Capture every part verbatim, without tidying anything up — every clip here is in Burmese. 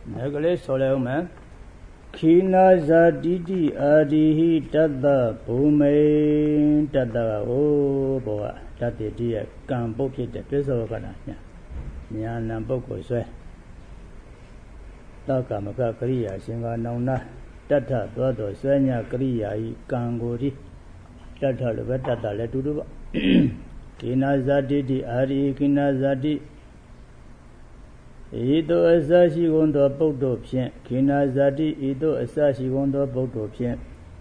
Nagale Solomon Kina Zadidi Adihi Tada Bume Tada O Boa Tati Dia Kamboki the Pesovana Yana Boko Swe Takamaka Korea Singa Nona Tata Dodo Swenya Korea Kangori Tata Tata Letudu Kina Zadidi Adi Kina Zadi Ido Asashi Gondo Bodo Pien, Kina Zadi, Ido Asashi Gondo Bodo Pien.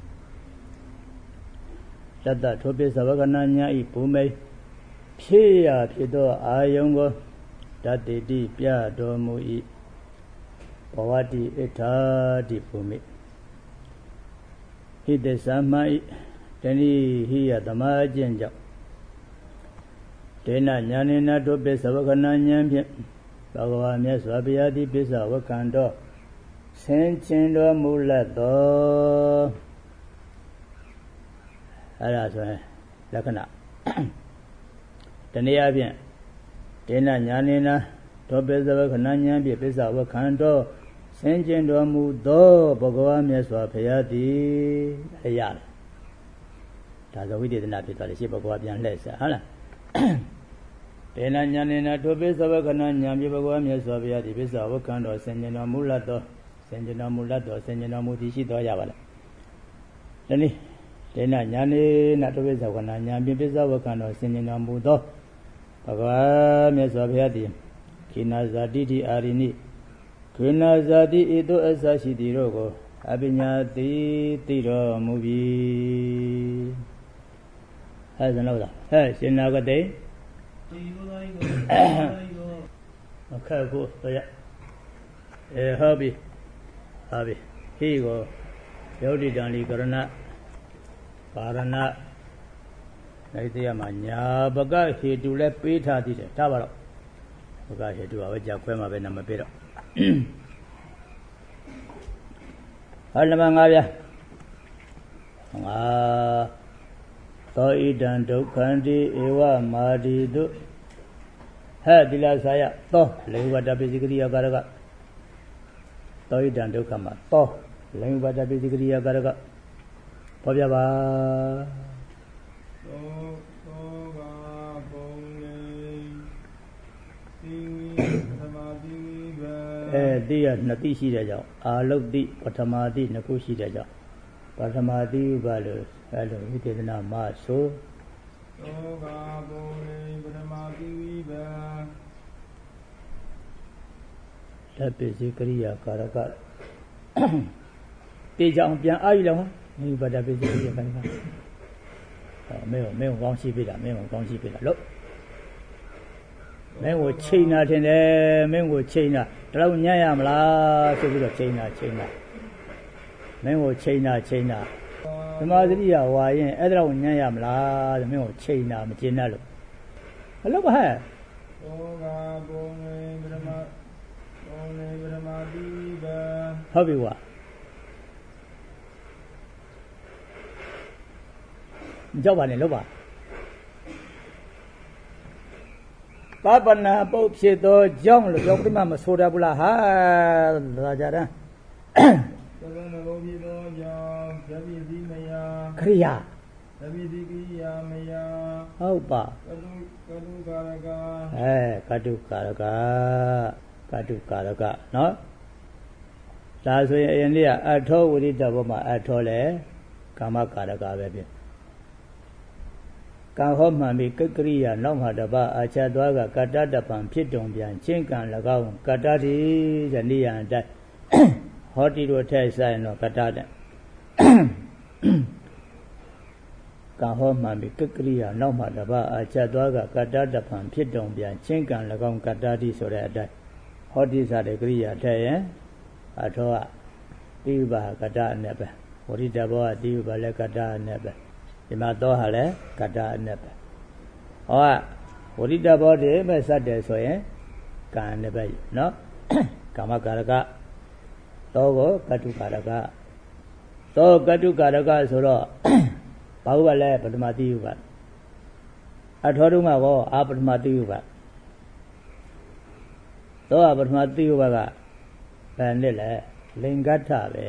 Tata Topi Savagananya Ipume, Pia Pido Ayongo, Tati Di Pia Domui, Pawati Eta Di Pumi. He de Samai, Teni Hia Dama Jenja. Tena Yanina Topi Savagananya. Bhagava Swabhyadi Pisa Vakando Senchindo Mulato Alas Lakana Tania bien Tena Yanina Topeza Vakananya Pisa Vakando Senchindo Mudo Bhagava Swabhyadi Ayala That's what we did not be told. She Bhagavabian less. Hala Tena Yanina Tope Savakana Yami Bhagavamya Swabya Divisa Vakando Senjana Mulato Senjana Mulato Senjana Mudishito Yavala. Teni Tena Yani Natope Savana Yami Pisa Vakando Senjana Mudo Bhagavamya Swabya Di Kina Zadidi Arini Kina Zadi Ido Asashi Dirogo Abinyati Tiro Mubi Has another. Hey, Sinagade. Okay, cool. So yeah, eh, hobby, hobby. Here you go. Yodi Dani Karana, Parana. Idea Mania, Baga, he do let Peter did it. Tower. Baga, he do our Jaquema Venamapiro. Halamangavia. Ah. Toidan do Kandi Eva Madi do Hadila Saya To Levada basically Agaraga Toidan do Kama To Levada basically Agaraga Pojava Eh, dear Natishi Raja, I look the Patamadi Nakushi Raja, Patamadi Valus. Hello, we did not march so. That basically a caracat. They jump young island, but a basically a caracat. Male, male, one sheep, male, one sheep. Look. Men will chain out in there, men will chain out. Draw Nyam la, so we got chain out, chain out. Men will chain out, chain out. The Madria, why, Edra Nyam la, the mill chain out, Machinello. Hello, her. Hobby what? Giovanni Loba. Papa, Pope said, John, Jokima, Soda Bula, Rajara. Kriya. Oh, ba. Eh, Kadu Karaga, Kadu Karaga, no? That's why India, I told with it about my atole, Kama Karaga, baby. Come home, mammy, Kriya, no Hadaba, Achadwaga, Katadapan, Pitombian, Chinkan, Lagao, Katadi, Zandia, and that. Hot it will tell sign of Katada. Come home, mammy, Kukria, no Madaba, Achadwaga, Katada, Pan, Pitombian, Chinkan, Lagom, Katadi, so that hot is at a Gria, Tay, Atoa, Diva, Kata, Nebe. What is the boy, Diva, Lekata, Nebe? Imadohale, Kata, Nebe. Oh, what is the body, Messade, so eh? Can Nebe, no? Kamakaraga. Togo, Katu Karaga. So Katu Karaga Soro Pavale, Padmatiuba. At Horuma, up Matiuba. So Abatmatiuba. ဘယ်နဲ့လဲလင်္ကထပဲ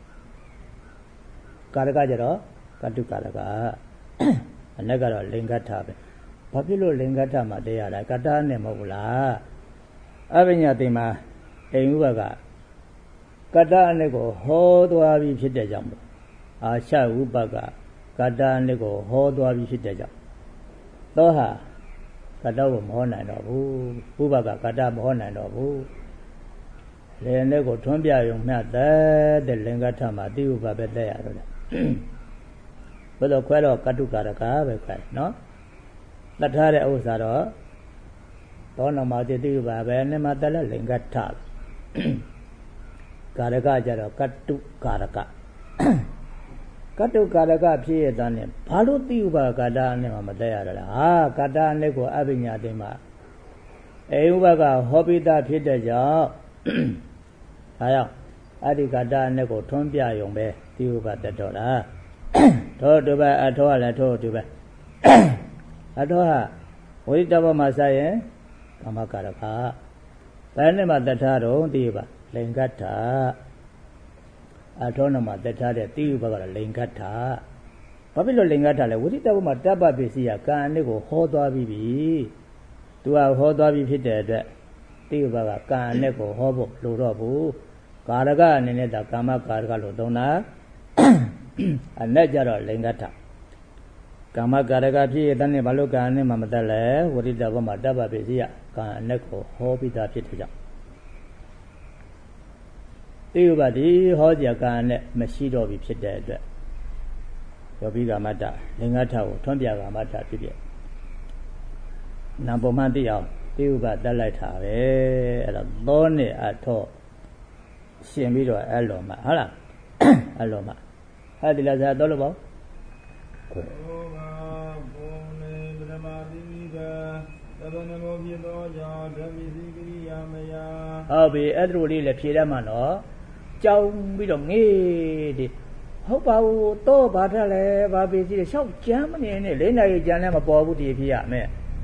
ကာရကကြတော့ကတုကာရကအနက်ကတော့လင်္ကထပဲဘာဖြစ်လို့လင်္ကထမှာတရားလဲကတ္တနဲ့မဟုတ်ဘူးလားအပညာတိမှာအိမ်ဥပကကတ္တနဲ့ကိုဟောသွားပြီးဖြစ်တဲ့ကြောင့်အာရှဥပကကတ္တနဲ့ကိုဟောသွားပြီးဖြစ်တဲ့ကြောင့်သောဟာကတ္တကိုမဟောနိုင်တော့ဘူးဥပကကတ္တမဟောနိုင်တော့ဘူးလင်နဲ့ကိုထွန်းပြရုံမျှတဲ့တဲ့လင်္ကထမှာတိဥပပဲတဲ့ရတော့လေဘယ်လိုခွဲတော့ကတုကာရကပဲခွဲနော်တတ်ထားတဲ့ဥစ္စာတော့သောနမတိတိဥပပဲနဲ့မှတက်လက်လင်္ကထကာရကကြတော့ကတုကာရကကတုကာရကဖြစ်ရတဲ့နဲ့ဘာလို့တိဥပကတ္တနဲ့မှမတက်ရတော့လားဟာကတ္တနဲ့ကိုအပညာတိမှာအေဥပကဟောပိတဖြစ်တဲ့ကြောင့်ဒါကြောင့်အတ္တိကတ္တနဲ့ကိုထွန်းပြရုံပဲတိဥပတက်တော့လားထို့တူပဲအထောကလည်းထို့တူပဲအထောကဝိတ္တဘမှာစရင်ကာမကာရကဘယ်နဲ့မှတထားတော့တိဥပလင်္ကထအထောနမှာတထားတဲ့တိဥပကတော့လင်္ကထဘာဖြစ်လို့လင်္ကထလဲဝိတ္တဘမှာတပ္ပပစ္စည်းကကံအနစ်ကိုဟောသွားပြီးပြီသူကဟောသွားပြီးဖြစ်တဲ့အတွက်တိဥပကကံအနစ်ကိုဟောဖို့လိုတော့ဘူးကာရကအနေနဲ့ဒါကာမကာရကလို့သုံးတာအနက်ကြတော့လင်္ကထကာမကာရကဖြစ်ရတဲ့ဘာလို့ကံနဲ့မှမတတ်လဲဝိတ္တဘမှာတပ္ပပစ္စည်းကကံအနစ်ကိုဟောပြီးသားဖြစ်တဲ့ကြောင့်တိဥပတိဟောကြကံနဲ့မရှိတော့ပြီဖြစ်တဲ့အတွက်ယောဂိကာမတ္တလင်္ကထကိုထွန်းပြကာမတ္တဖြစ်ဖြစ်နာပေါ်မှသိအောင်တိဥပတက်လိုက်တာပဲအဲ့တော့သောနဲ့အထောရှင်ပြီးတော့အဲ့လိုမှဟုတ်လားအဲ့လိုမှအဲ့ဒီလားဇာတော့လို့ပေါ့ကိုဘောနေဗြဟ္မာတိကသဗ္ဗနမောဖြစ်သောကြောင့်ဓမ္မိစီကိရိယာမယဟုတ်ပြီအဲ့ဒါလေးလည်းဖြေရမှာနော်ကြောင်းပြီးတော့ငေးဒီဟုတ်ပါဘူးတော့ဘာထက်လဲဘာပစ္စည်းလဲရှောက်ကြမ်းမနေနဲ့လေးနိုင်ကြမ်းလည်းမပေါ်ဘူးဒီဖြစ်ရမယ်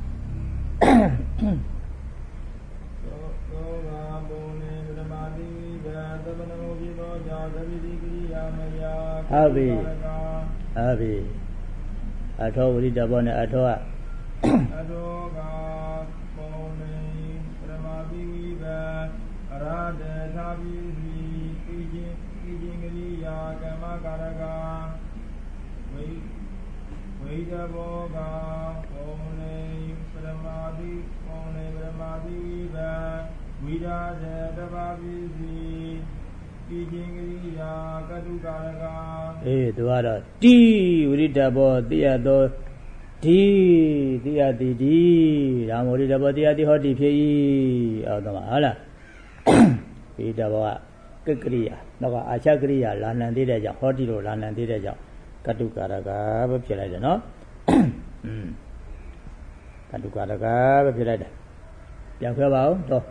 ဟုတ်ပြီဟုတ်ပြီအထောဝိတ္တဘောနဲ့အထောကအထောကပုံနေပရမပိဝိဘအရဟတသာပိစီဣချင်းဣချင်းကရိယာကမ္မကာရကဝိဝိတ္တဘောကပုံနေပရမပိပုံနေပရမပိဝိဘဝိဒာတေတဘာပိစီဒီချင်းကရိယာကတုကာရကအေးသူကတော့တိဝိရိတဘောတိယသောဒီတိယတိဒီရာမောရိတဘောတိယတိဟောတိဖြစ်၏အော်တော့ဟုတ်လားဝိရိတဘောကကရိယာတော့အာချကရိယာလာနံသေးတဲ့ကြောင့်ဟောတိလို့လာနံသေးတဲ့ကြောင့်ကတုကာရကပဲဖြစ်လိုက်တယ်နော်อืมကတုကာရကပဲဖြစ်လိုက်တယ်ပြန်ခွဲပါဦးတော့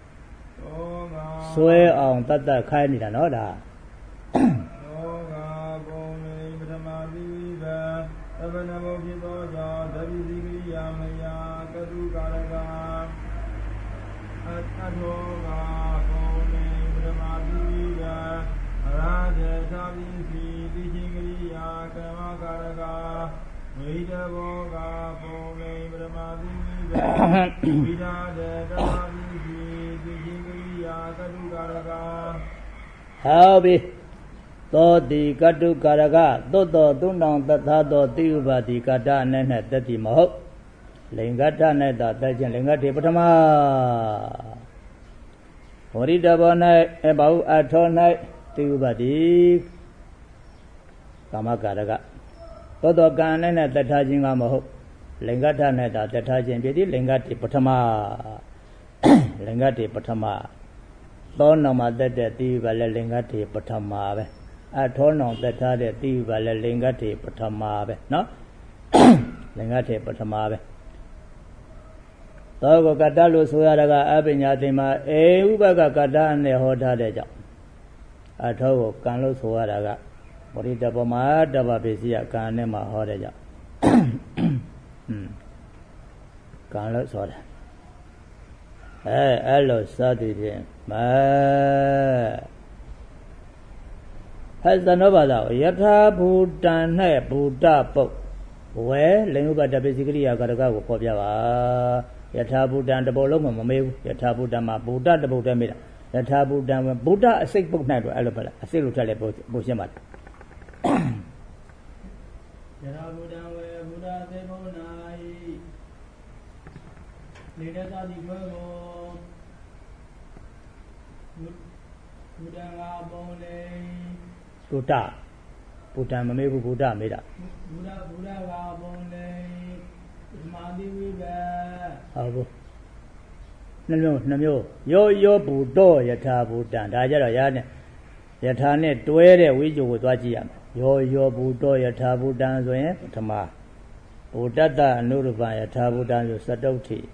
ဆွဲအောင်တတ်တတ်ခိုင်းနေတာနော်ဒါသောကဘုံနေပထမတိဝိဘသဗ္ဗနမောဖြစ်သောကြောင့်ဓပိစီကိရိယာမယကတုကာရကအတ္ထောကဘုံနေပထမတိဝိဘအရာဇေသာပိစီတိချင်းကိရိယာကမ္မကာရကဝိတဘောကဘုံနေပထမတိဝိဘဝိဒာတေတဘာပိစီကတုကာရကဟောပြီသောတိကတုကာရကသို့တော်သုံးတောင်တသသောတိဥပါတိကတ္တအနည်းနဲ့တတိမဟုတ်လင်္ကတ္တနဲ့သာတခြင်းလင်္ကတေပထမဝရိတဘော၌အဘဟုအထော၌တိဥပါတိကာမကာရကသို့တော်ကံအနည်းနဲ့တထားခြင်းကမဟုတ်လင်္ကတ္တနဲ့သာတထားခြင်းဖြစ်သည်လင်္ကတေပထမလင်္ကတေပထမသောနောင်မှာတက်တဲ့တိဥပါလည်းလင်္ကတေပထမပဲအထောနောင်တက်ထားတဲ့တိဥပါလည်းလင်္ကတေပထမပဲနော်လင်္ကတေပထမပဲသောကကတ္တလို့ဆိုရတာကအပညာတိမှာအေဥပကကတ္တနဲ့ဟောထားတဲ့ကြောင့်အထောကိုကံလို့ဆိုရတာကပရိတ္တပမတပ္ပပစ္စည်းကံနဲ့မှာဟောတဲ့ကြောင့်ကံလို့ဆိုတာအဲအဲ့လိုစသည်ဖြင့်မ has the Novada, Yata Buddha, Buddha Pop. Well, Lenguba basically a Garaga Popia, Yata Buddha and the Boloma, Yata Buddha, Buddha, the Buddha Mira, Yata Buddha, Buddha, a sick book night, Alabama, a single teleport, Bushamat. Yata Buddha, Buddha, the Bona, later the Virgo, Buddha, Bone. Buddha, Buddha, maybe Buddha made up. Buddha, Buddha, Bonne, Madi River. Oh, no, no, no, yo, yo, Buddha, Yata Buddha, Dajara Yan, Yatane, Dwere, we do with Wajiam. Yo, yo, Buddha, Yata Buddha, Zoe, Tama. Buddha, Nuruba, Yata Buddha, Sadoti.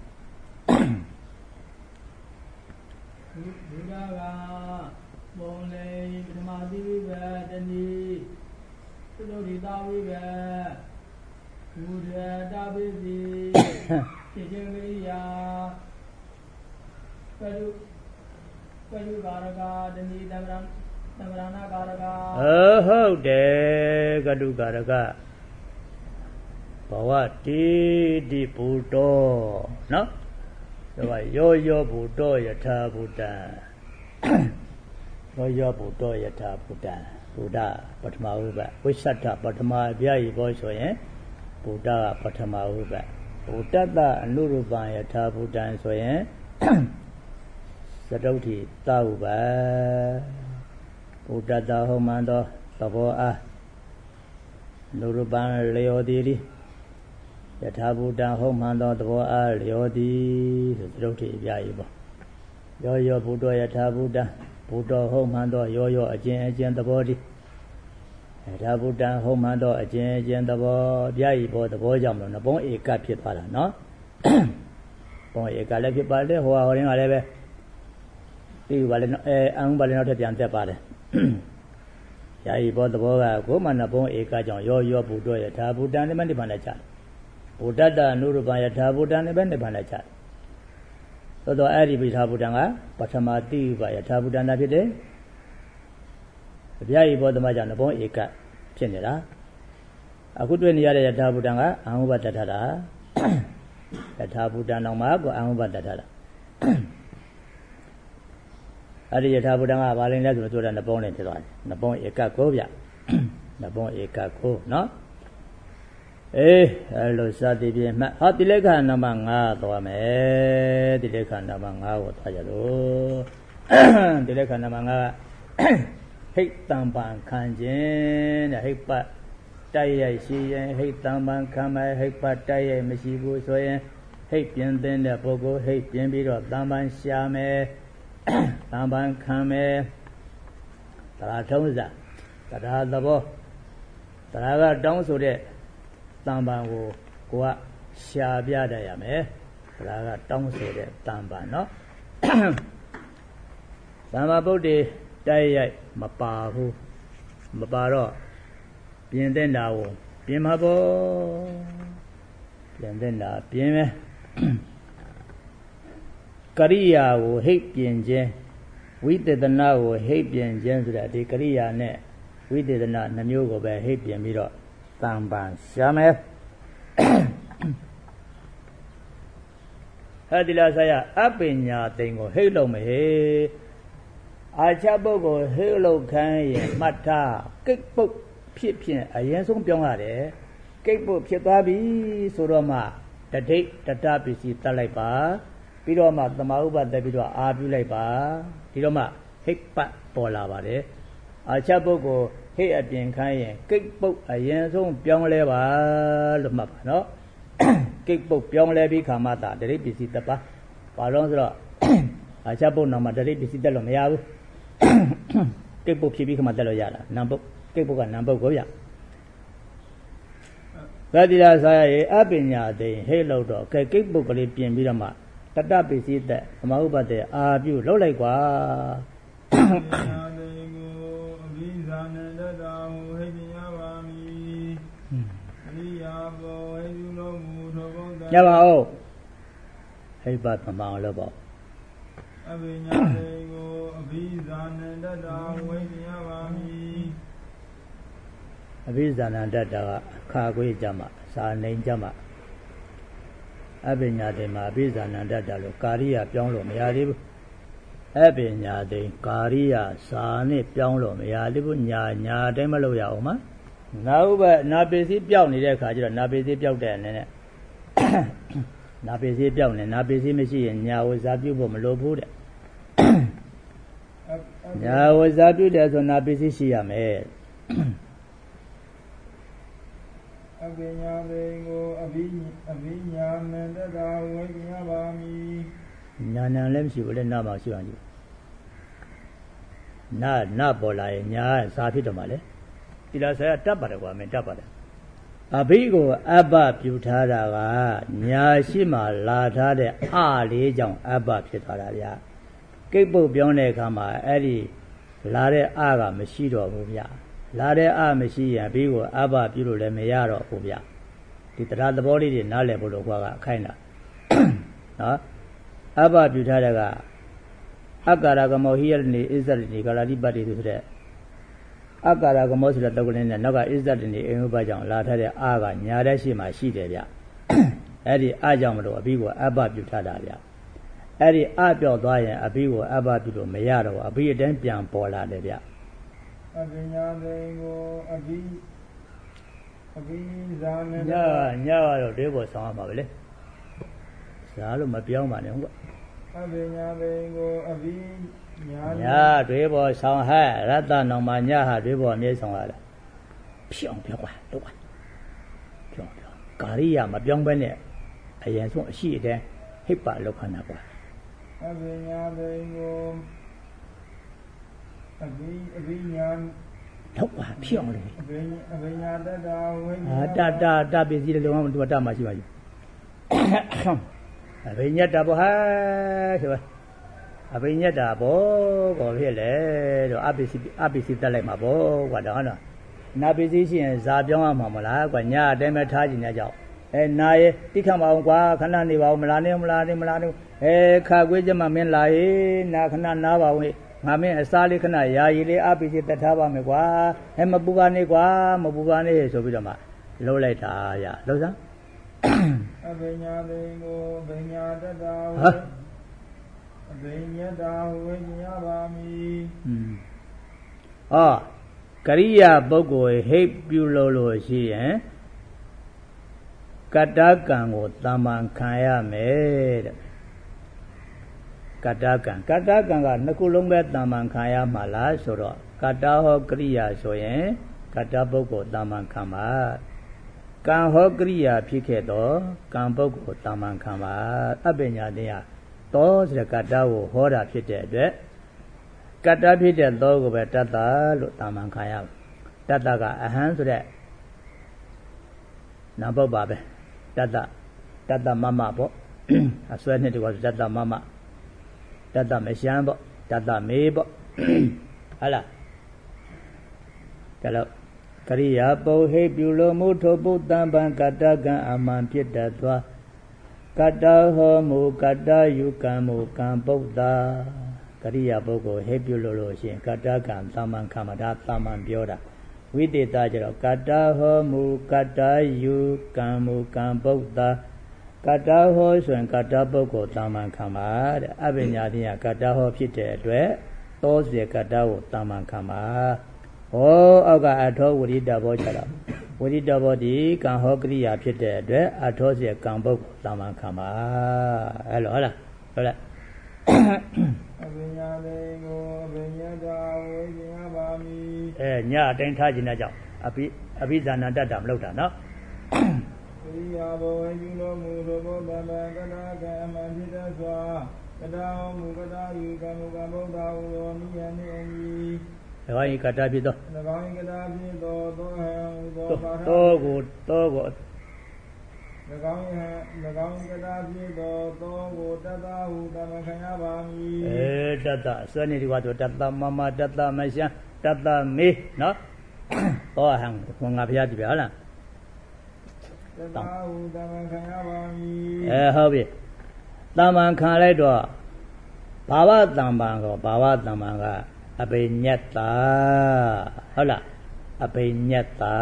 Buddha. Bonley, Madi River, Dani, Florida River, Wood, David, Kijaria, Peru, Peru Garaga, Dani, Namarana Garaga. Oh, there, Gadu Garaga. Pawati di Buddha, no? So I yo yo Buddha, Yata Buddha. Yo Buddha Yata Buddha, Buddha, Patama Uba, Wisata, Patama, Biai boys, eh? Buddha, Patama Uba, Buddha, Nuruba Yata Buddha, and so eh? Sadoti, Tauba, Buddha, the Homando, Tavoa, Nuruban, Leodiri, Yata Buddha, Homando, Tavoa, Leodi, Sadoti, Biaibo. Yo yo Buddha Yata Buddha. Buddha home handle yo yo again again the body. At Buddha home handle again again the body. Yai bought the boy jump on the bone a cap pala, no? Boy a galactic body who are in a level. You will not have the body. Yai bought the boy, woman upon a gajon, yo yo Buddha Yata Buddha and the Mandipanacha. Buddha Nuruba Yata Buddha and the Mandipanacha. So the Adi Buddha, Patamati by a Tabudana Pide. If I bought the Majan upon Eka, General. I could win the other Tabudanga, Amuba Tatara, a Tabudana Mago, Amuba Tatara. Adi Tabudanga, Valena to do the bone into one. The bone Eka Kovia. The bone Eka Ko, no? Eh, hello, Sadi, hot the leg and among our me, the leg and among our Tajalo, the leg and among our hate tampan kanjin, a hate pat, tie, she, hate tampan kama, hate pat, tie, Messibu, so hate pian then the pogo, hate pian bit of tampan shame, tampan kame, Taratoza, Tara the bo, Taraga down so there. Tambango, Gua, Shabia Diame, Raga Tong said it, Tamba, no? Sama Bodi, Dayai, Mapahu, Maparo, Piendendao, Pimabo, Piendenda, Pime, Korea will hate Pienje. We did the now hate Pienjen so that the Korea net. We did not Namugo by hate Piemiro. Tamban Shame Hadila Saya Apinya Tingo Halo Me Achabogo Halo Kan Mata Kickbook Pipian a Yansong Pyongare Kickbook Pietabi Suroma the date the Tapisi Talaipa Piroma the Mauba the Bidua Abulaiba Tiroma Hikpa Polavare Achabogo Hey at being kind, kickbook a yansong pyong leva, Lumap, no? Kickbook pyong levi kamata, the rip is the pa, Palonzo, a chapo number, the rip is the Lomea, kickbook she become a Deloyara, number, kickbook and number Goya. That is as I up in ya, the halo dog, kickbook Olympian Vidama, Tata is it that, Mauba de Abu Lolegua. Yabao, hey, but Mamma Lobo. အဘိဇာဏတတ္တာကခါခွေးကြမှာစာနေကြမှာအပညာတိမှာအဘိဇာဏတတ္တာလို့ကာရိယပြောင်းလို့မရသေးဘူးအပညာတိကာရိယစာနဲ့ပြောင်းလို့မရသေးဘူးညာညာတိုင်းမလို့ရအောင်မနာဥပနာပစ္စည်းပြောင်းနေတဲ့အခါကျတော့နာပစ္စည်းပြောက်တဲ့အနေနဲ့နာပစ္စည်းပြောင်းနေနာပစ္စည်းမရှိရင်ညာဝဇာပြုဖို့မလိုဘူးတဲ့ညာဝဇာပြုတယ်ဆိုနာပစ္စည်းရှိရမယ်အပညာတိကိုအဘိအဘိညာဏတတ္တာဝိညာပါမိညာဏလည်းမရှိဘူးလေနာမှရှိအောင်ကြည့်နာနာပေါ်လာရင်ညာစာဖြစ်တော့မှလေဒီလားဆရာတတ်ပါတယ်ကွာမင်းတတ်ပါတယ်အဘိကိုအဘပြုထားတာကညာရှိမှလာထားတဲ့အလေးကြောင့်အဘဖြစ်သွားတာဗျာကိတ်ပုတ်ပြောင်းတဲ့အခါမှာအဲ့ဒီလာတဲ့အကမရှိတော့ဘူးဗျာလာတဲ့အမရှိရင်အဘိကိုအဘပြုလို့လည်းမရတော့ဘူးဗျာဒီတရားသဘောလေးတွေနားလည်ဖို့လို့ကွာကအခိုင်းတာနော်အဘပြုထားတဲ့ကအက္ကာရကမောဟိယနေဣဇရတိကာလတိပတ္တိဆိုတဲ့အက္ကာရကမောဆိုတဲ့တုတ်ကလေးနဲ့နောက်ကဣဇရတိအိမ်ဥပကြောင့်လာထားတဲ့အာကညာတဲ့ရှိမှရှိတယ်ဗျအဲ့ဒီအကြောင့်မလို့အဘိကိုအဘပြုထားတာဗျအဲ့ဒီအပြောက်သွားရင်အဘိကိုအဘပြုလို့မရတော့ဘူးအဘိအတိုင်းပြန်ပေါ်လာတယ်ဗျအပညာတိကိုအဘိအဘိဇာနဲ့ညာညာကတော့တွေးပေါ်ဆောင်ရမှာပဲလေဇာလို့မပြောင်းပါနဲ့ဟုတ်ကအပညာတိကိုအဘိညာညာတွေးပေါ်ဆောင်ဟဲ့ရတ္တနောင်မှာညာဟာတွေးပေါ်အမြဲဆောင်ရတာဖြောင်းပြောပါတော့ပါဖြောင်းပြောကာရိယာမပြောင်းဘဲနဲ့အရင်ဆုံးအရှိအတိုင်းဟိပ္ပလောက်ခဏပါအပညာတိကိုအဘိအဘိညာတော့ပါဖြောင်းလေအဘိအဘိညာတတ္တာဝိညာအာတတတပစ္စည်းတွေလုံးဝတူတမှာရှိပါယူအဘိညတ္တဘောဟာဆိုအဘိညတ္တာဘောကောဖြစ်လေတော့အပစ္စည်းအပစ္စည်းတက်လိုက်မှာဘောကွာတော့ဟုတ်လားနာပစ္စည်းရှိရင်ဇာပြောင်းရမှာမလားကွာညာအတိုင်းပဲထားခြင်းနဲ့ကြောင့်အဲနာရဲ့တိခတ်မအောင်ကွာခဏနေပါဦးမလားနေမလားနေမလားနေအဲခါခွေးကြမှာမင်းလာရေနာခဏနားပါဦးငါမင်းအစားလေးခဏယာယီလေးအပစ္စည်းတက်ထားပါမယ်ကွာအဲမပူပါနဲ့ကွာမပူပါနဲ့ဆိုပြီးတော့မှလှုပ်လိုက်တာရလှုပ်စမ်းအဘိညာတိကိုအဘိညာတတ္တာဝိအဘိညတ္တာဝိညာပါမိอืมအော်ကရိယာပုဂ္ဂိုလ်ဟိတ်ပြုလို့လို့ရှိရင်ကတ္တကံကိုတမ္ပံခံရမယ်တဲ့ကတ္တကံကတ္တကံကနှစ်ခုလုံးပဲတမ္ပံခံရမှာလားဆိုတော့ကတ္တဟောကရိယာဆိုရင်ကတ္တပုဂ္ဂိုလ်တမ္ပံခံပါကံဟောကရိယာဖြစ်ခဲ့တော့ကံပုဂ္ဂိုလ်တမ္ပံခံပါအပညာတရားသောဆိုတဲ့ကတ္တကိုဟောတာဖြစ်တဲ့အတွက်ကတ္တဖြစ်တဲ့သောကိုပဲတတ္တလို့တမ္ပံခံရတတ္တကအဟံဆိုတဲ့နာပုတ်ပါပဲတတ္တတတ္တမမပေါ့အစွဲနှစ်တကွာတတ္တမမတတ္တမရှမ်းပေါ့တတ္တမေပေါ့ဟာလားဒါလို့ကရိယာပုဟိပြုလိုမှုထိုပုတ္တံပံကတ္တကံအမှန်ဖြစ်တတ်သွားကတ္တဟောမူကတ္တယုကံမူကံပုတ္တာကရိယာပုဂ္ဂိုလ်ဟိပြုလို့လို့ရှိရင်ကတ္တကံသမ္မံခမတာသမ္မံပြောတာဝိသေသကျတော့ကတ္တဟောမူကတ္တယုကံမူကံပုတ္တာကတ္တဟောဆိုရင်ကတ္တပုဂ္ဂိုလ်သမ္မံခမတဲ့အပညာတိယကတ္တဟောဖြစ်တဲ့အတွက်သောစေကတ္တကိုသမ္မံခမဟောအောက်ကအထောဝိရိတဘောကျတော့ဝိရိတဘောဒီကံဟောကရိယာဖြစ်တဲ့အတွက်အထောစေကံပုဂ္ဂိုလ်သမ္မံခမအဲ့လိုဟုတ်လားဟုတ်လားအပညာလေးကိုအပညာတာဝိညာပါမိအဲညအတိုင်းထားခြင်းတဲ့ကြောင့်အပိအပိဇာဏတတ္တမလုပ်တာနော်ကရိယာဘဝေပြုလို့မူသောဘောဓမကနာကံအမှန်ဖြစ်သောစွာကတ္တဟောမူကတ္တယုကံမူကံဗုဒ္ဓဟူသောနိယနိအညီ၎င်းဤကတ္တဖြစ်သော၎င်းဤကတ္တဖြစ်သောသောဟံဟူသောပါဠိသောကိုသောကို၎င်းဟံ၎င်းကတ္တဖြစ်သောသောကိုတတ္တဟုတမခံရပါမည်အဲတတ္တစွဲနေဒီကွာဆိုတတ္တမမတတ္တမရှမ်းတတ္တမေနော်သောဟံဘုံငါဘုရားကြည့်ပြဟုတ်လားတတ္တဟုတမခံရပါမည်အဲဟုတ်ပြီတမ္ပံခံလိုက်တော့ဘာဝတမ္ပံကောဘာဝတမ္ပံကအဘိညတ္တာဟုတ်လားအဘိညတ္တာ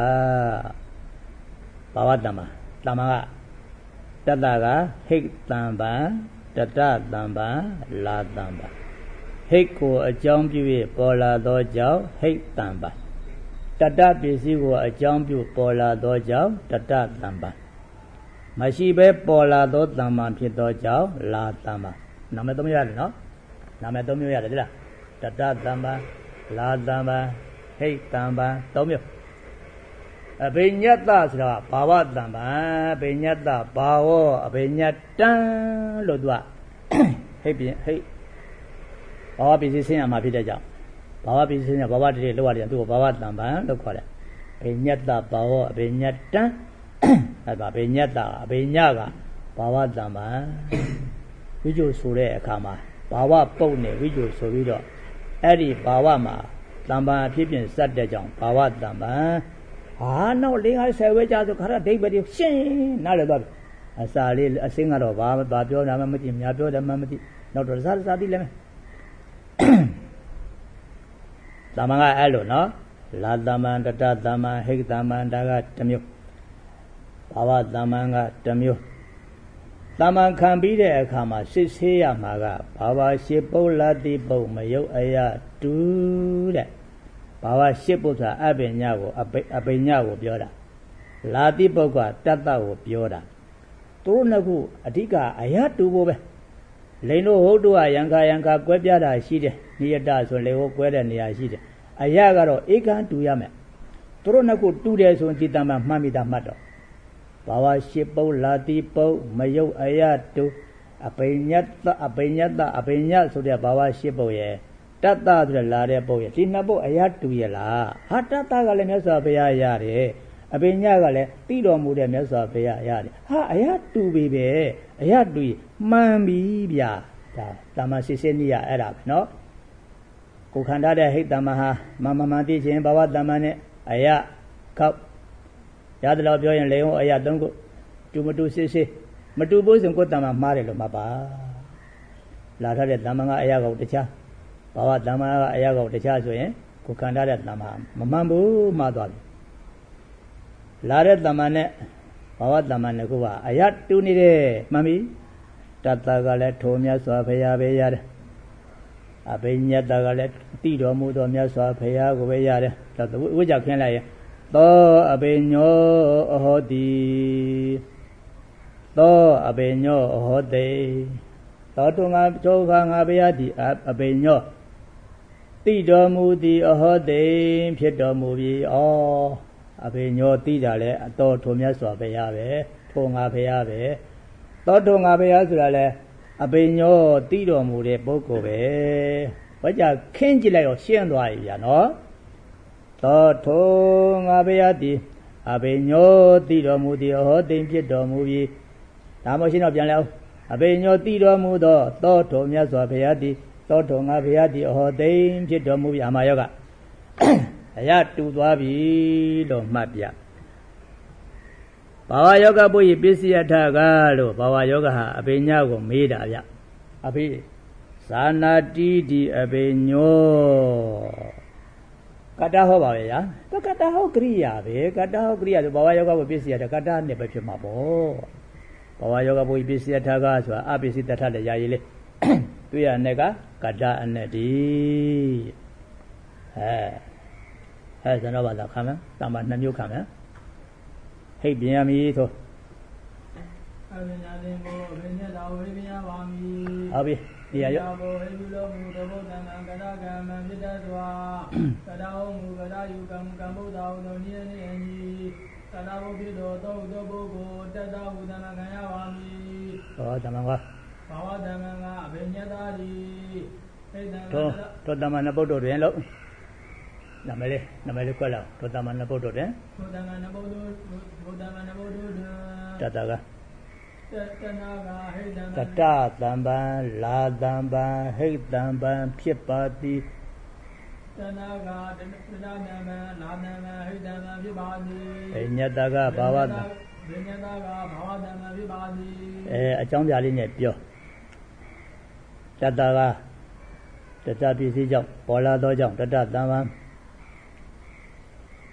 ဘာဝတမ္မာတမ္မာကတတ္တကဟိတ်တံပံတတတံပံလာတံပံဟိတ်ကိုအကြောင်းပြု၍ပေါ်လာသောကြောင့်ဟိတ်တံပံတတပစ္စည်းကိုအကြောင်းပြုပေါ်လာသောကြောင့်တတတံပံမရှိဘဲပေါ်လာသောတမ္မာဖြစ်သောကြောင့်လာတံပံနာမည်သုံးမျိုးရတယ်နော်နာမည်သုံးမျိုးရတယ်ဒီလားတတတံပံလာတံပံဟိတ်တံပံသုံးမျိုးအဘိညတ္တဆိုတာဘာဝတံပံအဘိညတ္တဘာဝအဘိညတ္တံလို့သူကဟိတ်ပြင်ဟိတ်ဘာဝပစ္စည်းဆင်းရမှာဖြစ်တဲ့ကြောင့်ဘာဝပစ္စည်းဆင်းရဘာဝတည်းလောက်ရတယ်သူကဘာဝတံပံလို့ခေါ်တယ်အဘိညတ္တဘာဝအဘိညတ္တံအဲ့ဒါအဘိညတ္တအဘိညကဘာဝတံပံဝိဇ္ဇုဆိုတဲ့အခါမှာဘာဝပုတ်နဲ့ဝိဇ္ဇုဆိုပြီးတော့အဲ့ဒီဘာဝမှာတံပံအဖြစ်ပြင်စက်တဲ့ကြောင့်ဘာဝတံပံဟာနောက်လေးငါးဆယ်ဝဲကြဆိုခါရဒိဗ္ဗတိရှင်းနားလည်သွားပြီအစာလေးအစင်းကတော့ဘာဘာပြောတာမှမသိများပြောတယ်မှမသိနောက်တော့စားစားသိလဲမယ်တမန်ကအဲ့လိုနော်လာတမန်တတတမန်ဟိတ်တမန်ဒါကတစ်မျိုးဘာဝတမန်ကတစ်မျိုးတမန်ခံပြီးတဲ့အခါမှာစစ်ဆေးရမှာကဘာဝရှိပုတ်လာတိပုတ်မယုတ်အယတူတဲ့ဘာဝရှိပုတ်ဆိုတာအပင်ညကိုအပိအပင်ညကိုပြောတာလာတိပုတ်ကတတ္တကိုပြောတာသူတို့နှစ်ခုအဓိကအယတူဖို့ပဲလိန်တို့ဟုတ်တို့ကယံခါယံခါကွဲပြားတာရှိတယ်နိယတဆိုလေဟိုကွဲတဲ့နေရာရှိတယ်အယကတော့ဧကံတူရမယ်သူတို့နှစ်ခုတူတယ်ဆိုရင်จิตတံမှမှတ်မိတာမှတ်တော့ဘာဝရှိပုတ်လာတိပုတ်မယုတ်အယတူအပိညတ္တအပိညတ္တအပိညဆိုတဲ့ဘာဝရှိပုတ်ရဲ့တတ္တဆိုတဲ့လာတဲ့ပုတ်ရဲ့ဒီနှစ်ပုတ်အယတူရဲ့လားဟာတတ္တကလည်းမြတ်စွာဘုရားရတယ်အပိညကလည်းသိတော်မူတဲ့မြတ်စွာဘုရားရတယ်ဟာအယတူပြီပဲအယတူမှန်ပြီဗျာဒါတမ္မာစစ်စစ်နိယအဲ့ဒါပဲနော်ကိုခန္ဓာတဲ့ဟိတ်တမ္မာဟာမမမှန်သိခြင်းဘာဝတမ္မာနဲ့အယခောက်ရတယ်လို့ပြောရင်လေဟောအယသုံးခုတူမတူစစ်စစ်မတူဖို့ဆိုကိုတမ္မာမှားတယ်လို့မှတ်ပါလာထားတဲ့တမ္မာကအယကောက်တခြားဘာဝတမ္မာကအယကောက်တခြားဆိုရင်ကိုခန္ဓာတဲ့တမ္မာမမှန်ဘူးမှားသွားပြီလာတဲ့တမ္မာနဲ့ဘာဝတမ္မာနဲ့ကိုကအယတူနေတယ်မှန်ပြီတတ္တကလည်းထိုမြတ်စွာဘုရားပဲရတယ်အဘိညတ္တကလည်းတိတော်မူသောမြတ်စွာဘုရားကိုပဲရတယ်ဒါဝိဇ္ဇခင်းလိုက်ရင်သောအဘိညောအဟောတိသောအဘိညောအဟောတိသောတုငါသောခါငါဘုရားဒီအဘိညောတိတော်မူသည်အဟောတိဖြစ်တော်မူပြီဩအဘိညောတိကြလဲအတော်ထိုမြတ်စွာဘုရားပဲထိုငါဘုရားပဲသောထိုငါဘုရားဆိုတာလဲအဘိညောတိတော်မူတဲ့ပုဂ္ဂိုလ်ပဲဘာကြခင်းကြည့်လိုက်တော့ရှင်းသွားပြီဗျာနော်သောထိုငါဘုရားဒီအဘိညောတိတော်မူသည်အဟောတိဖြစ်တော်မူပြီဒါမှရှင်းတော့ပြန်လဲအောင်အဘိညောတိတော်မူသောသောထိုမြတ်စွာဘုရားဒီသောထိုငါဘုရားဒီအဟောတိဖြစ်တော်မူပြီအာမယောကအရတူသွားပြီလို့မှတ်ပြဘာဝယောဂပုရိပစ္စယထကလို့ဘာဝယောဂဟာအဘိညာကိုမေးတာဗျအဘိဇာနာတိတိအဘိညောကတ္တဟောပါပဲဗျာတကတ္တဟောကရိယာပဲကတ္တဟောကရိယာဆိုဘာဝယောဂပုပစ္စယထကတ္တနဲ့ပဲဖြစ်မှာပေါ့ဘာဝယောဂပုရိပစ္စယထကဆိုတာအပစ္စည်းတထလည်းယာယီလေးတွေ့ရတဲ့ကကတ္တအနတ္တိအဲအဲဇဏောဘာသာခံမယ်တာမနှစ်မျိုးခံမယ်ဟိတ်ပြင်ရမည်ဆိုအဘိညာတိဘောအဘိညတဝိပညာပါမည်ဟုတ်ပြီဒီရရောဘောဟိတုလောမူတဘုဒ္ဓံကတကံမံဖြစ်တတ်စွာကတဟောမူကတယုကံကံဗုဒ္ဓဟောသောနိယနိယညီကတဘုဖြစ်တော်သောသောပုဂ္ဂိုလ်တတဝုဒ္ဓနာခံရပါမည်ဟောဓမ္မကဘာဝဓမ္မကအဘိညတတိဟိတံသောသောဓမ္မနပုဒ္ဓတွင်လို့နာမည်လေးနာမည်လေးကွက်လောက်သောဓမ္မနပုဒ္ဓတွင်သောဓမ္မနပုဒ္ဓသောဓမ္မနပုဒ္ဓတွင်တတကတတနာကဟိတံတတတံပံလာတံပံဟိတံပံဖြစ်ပါသည်တနာကတတနာတံပံလာတံပံဟိတံပံဖြစ်ပါသည်အညတကဘာဝတံဘိညတကဘာဝတံပံဖြစ်ပါသည်အဲအကြောင်းပြလေးနဲ့ပြောတတကတတပစ္စည်းကြောင့်ပေါ်လာသောကြောင့်တတတံပံ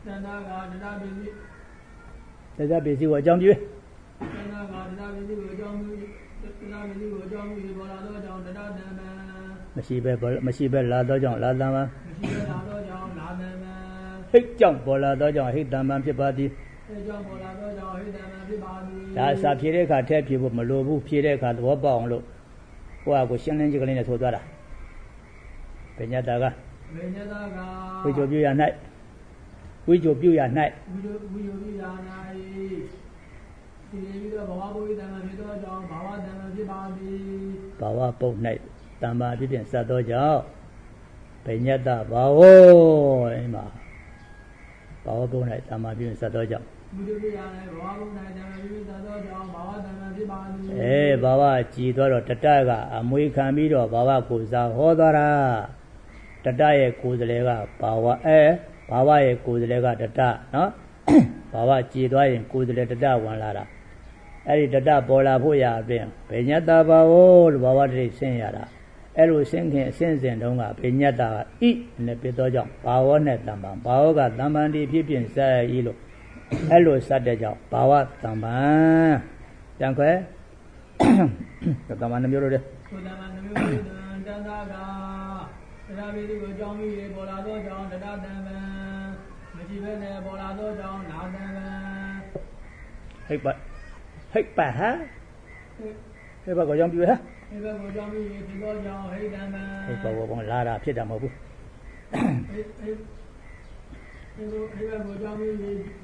တဏ္ဍာကတရားပစ္စည်းတရားပစ္စည်းကိုအကြောင်းပြုတဏ္ဍာကတရားပစ္စည်းကိုအကြောင်းပြုတရားပစ္စည်းကိုအကြောင်းပြုပေါ်လာသောကြောင့်တရားတဏ္ဍာမရှိပဲမရှိပဲလာသောကြောင့်လာတံမံမရှိပဲလာသောကြောင့်လာတံမံဟိတ်ကြောင့်ပေါ်လာသောကြောင့်ဟိတ်တံမံဖြစ်ပါသည်ဟိတ်ကြောင့်ပေါ်လာသောကြောင့်ဟိတ်တံမံဖြစ်ပါသည်ဒါစာဖြေတဲ့အခါထည့်ဖြေဖို့မလိုဘူးဖြေတဲ့အခါသဘောပေါက်အောင်လို့ကိုယ့်အကိုရှင်းလင်းကြကလေးနဲ့ဆိုသွားတာပညာတာကပညာတာကဝိကြိုပြုရ၌ဝိကြိုပြုရ၌ဝိကြိုဝိကြိုပြုရ၌ဒီလိုတော့ဘာဝဘုရားတမန်ဖြစ်သောကြောင့်ဘာဝတမန်ဖြစ်ပါသည်ဘာဝပုတ်၌တမ္မာဖြစ်ဖြင့်စသောကြောင့်ပညာတာဘာဝအိမ်မှာဘာဝပုတ်၌တမ္မာဖြစ်ဖြင့်စသောကြောင့်ဝိကြိုပြုရ၌ဘာဝဘုရားတမန်ဖြစ်ဖြင့်စသောကြောင့်ဘာဝတမန်ဖြစ်ပါသည်အေးဘာဝကြည်သွားတော့တတကအမွေခံပြီးတော့ဘာဝကိုစားဟောသွားတာတတရဲ့ကိုယ်စလဲကဘာဝအဲဘာဝရဲ့ကိုယ်စလဲကတတနော်ဘာဝကြည်သွားရင်ကိုယ်စလဲတတဝင်လာတာအဲ့ဒီတတပေါ်လာဖို့ရအတွင်းဘိညတဘာဝလို့ဘာဝတိဆင်းရတာအဲ့လိုဆင်းခင်အဆင်းစဉ်တုန်းကဘိညတကဣနဲ့ပြသောကြောင့်ဘာဝနဲ့တမ္ပံဘာဝကတမ္ပံဒီဖြစ်ဖြစ်ဆက်ဤလို့အဲ့လိုစတဲ့ကြောင့်ဘာဝတမ္ပံတန်ခွဲတမ္ပံနှမျိုးလို့တဲ့တမ္ပံနှမျိုးလို့တန်တာကတရားပစ္စည်းကိုကြောင်းပြီးပေါ်လာသောကြောင့်တရားတံပံမရှိဘဲနဲ့ပေါ်လာသောကြောင့်နာတံပံဟိတ်ပါဟိတ်ပါဟာဟိတ်ပါကိုကြောင်းပြီးဟဲ့ဟိတ်ပါကိုကြောင်းပြီးဒီသောကြောင့်ဟိတ်တံပံဟိတ်ပါဘောလာတာဖြစ်တာမဟုတ်ဘူးဟိတ်ဟိတ်ဟိတ်ဟိတ်ပါကိုကြောင်းပြီး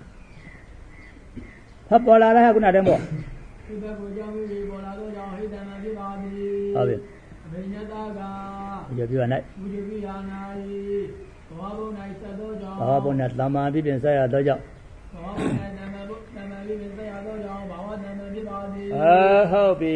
ဖတ်ပေါ်လာတာခုနတည်းမို့ဟိတ်ပါကိုကြောင်းပြီးပေါ်လာသောကြောင့်ဟိတ်တံပံဖြစ်ပါသည်ဟုတ်ပြီဘိညတာကဝိကြိုပြုရ၌ဝိကြိုပြုရ၌ဘာဝဘုံ၌ဆက်သောကြောင့်ဘာဝဘုံ၌သမ္မာဖြစ်ပြင်ဆက်ရသောကြောင့်ဘာဝဘုံ၌သမ္မာဘုသမ္မာဖြစ်ပြင်ဆက်ရသောကြောင့်ဘာဝတမ္မာဖြစ်ပါသည်အာဟုတ်ပြီ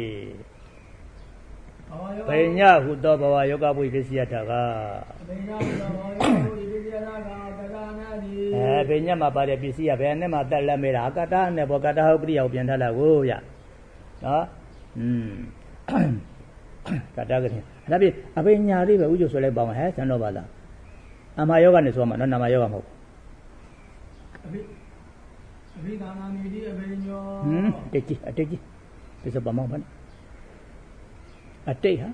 ဘိညဟုသောဘဝယောဂဘုပစ္စယတာကဘိညဟုသောဘဝယောဂဘုပစ္စယတာကတက္ကနာတိအဲဘိညမှာပါတဲ့ပစ္စည်းကဘယ်နဲ့မှတက်လက်မေးတာကတ္တနဲ့ဘောကတ္တဟုတ်ပရိယောပြန်ထားလာကိုရနော်อืมကတ္တကတိဒါပြီအဘိညာလေးပဲဥကျဆိုလိုက်ပါအောင်ဟဲ့ဆန်တော့ပါလားအမယောဂနဲ့ဆိုမှာနော်နာမယောဂမဟုတ်ဘူးအဘိအဘိဒါနာမီဒီအဘိညောဟမ်တိတ်ကြီးအတိတ်ကြီးဒီစပါမောင်းပါအတိတ်ဟာ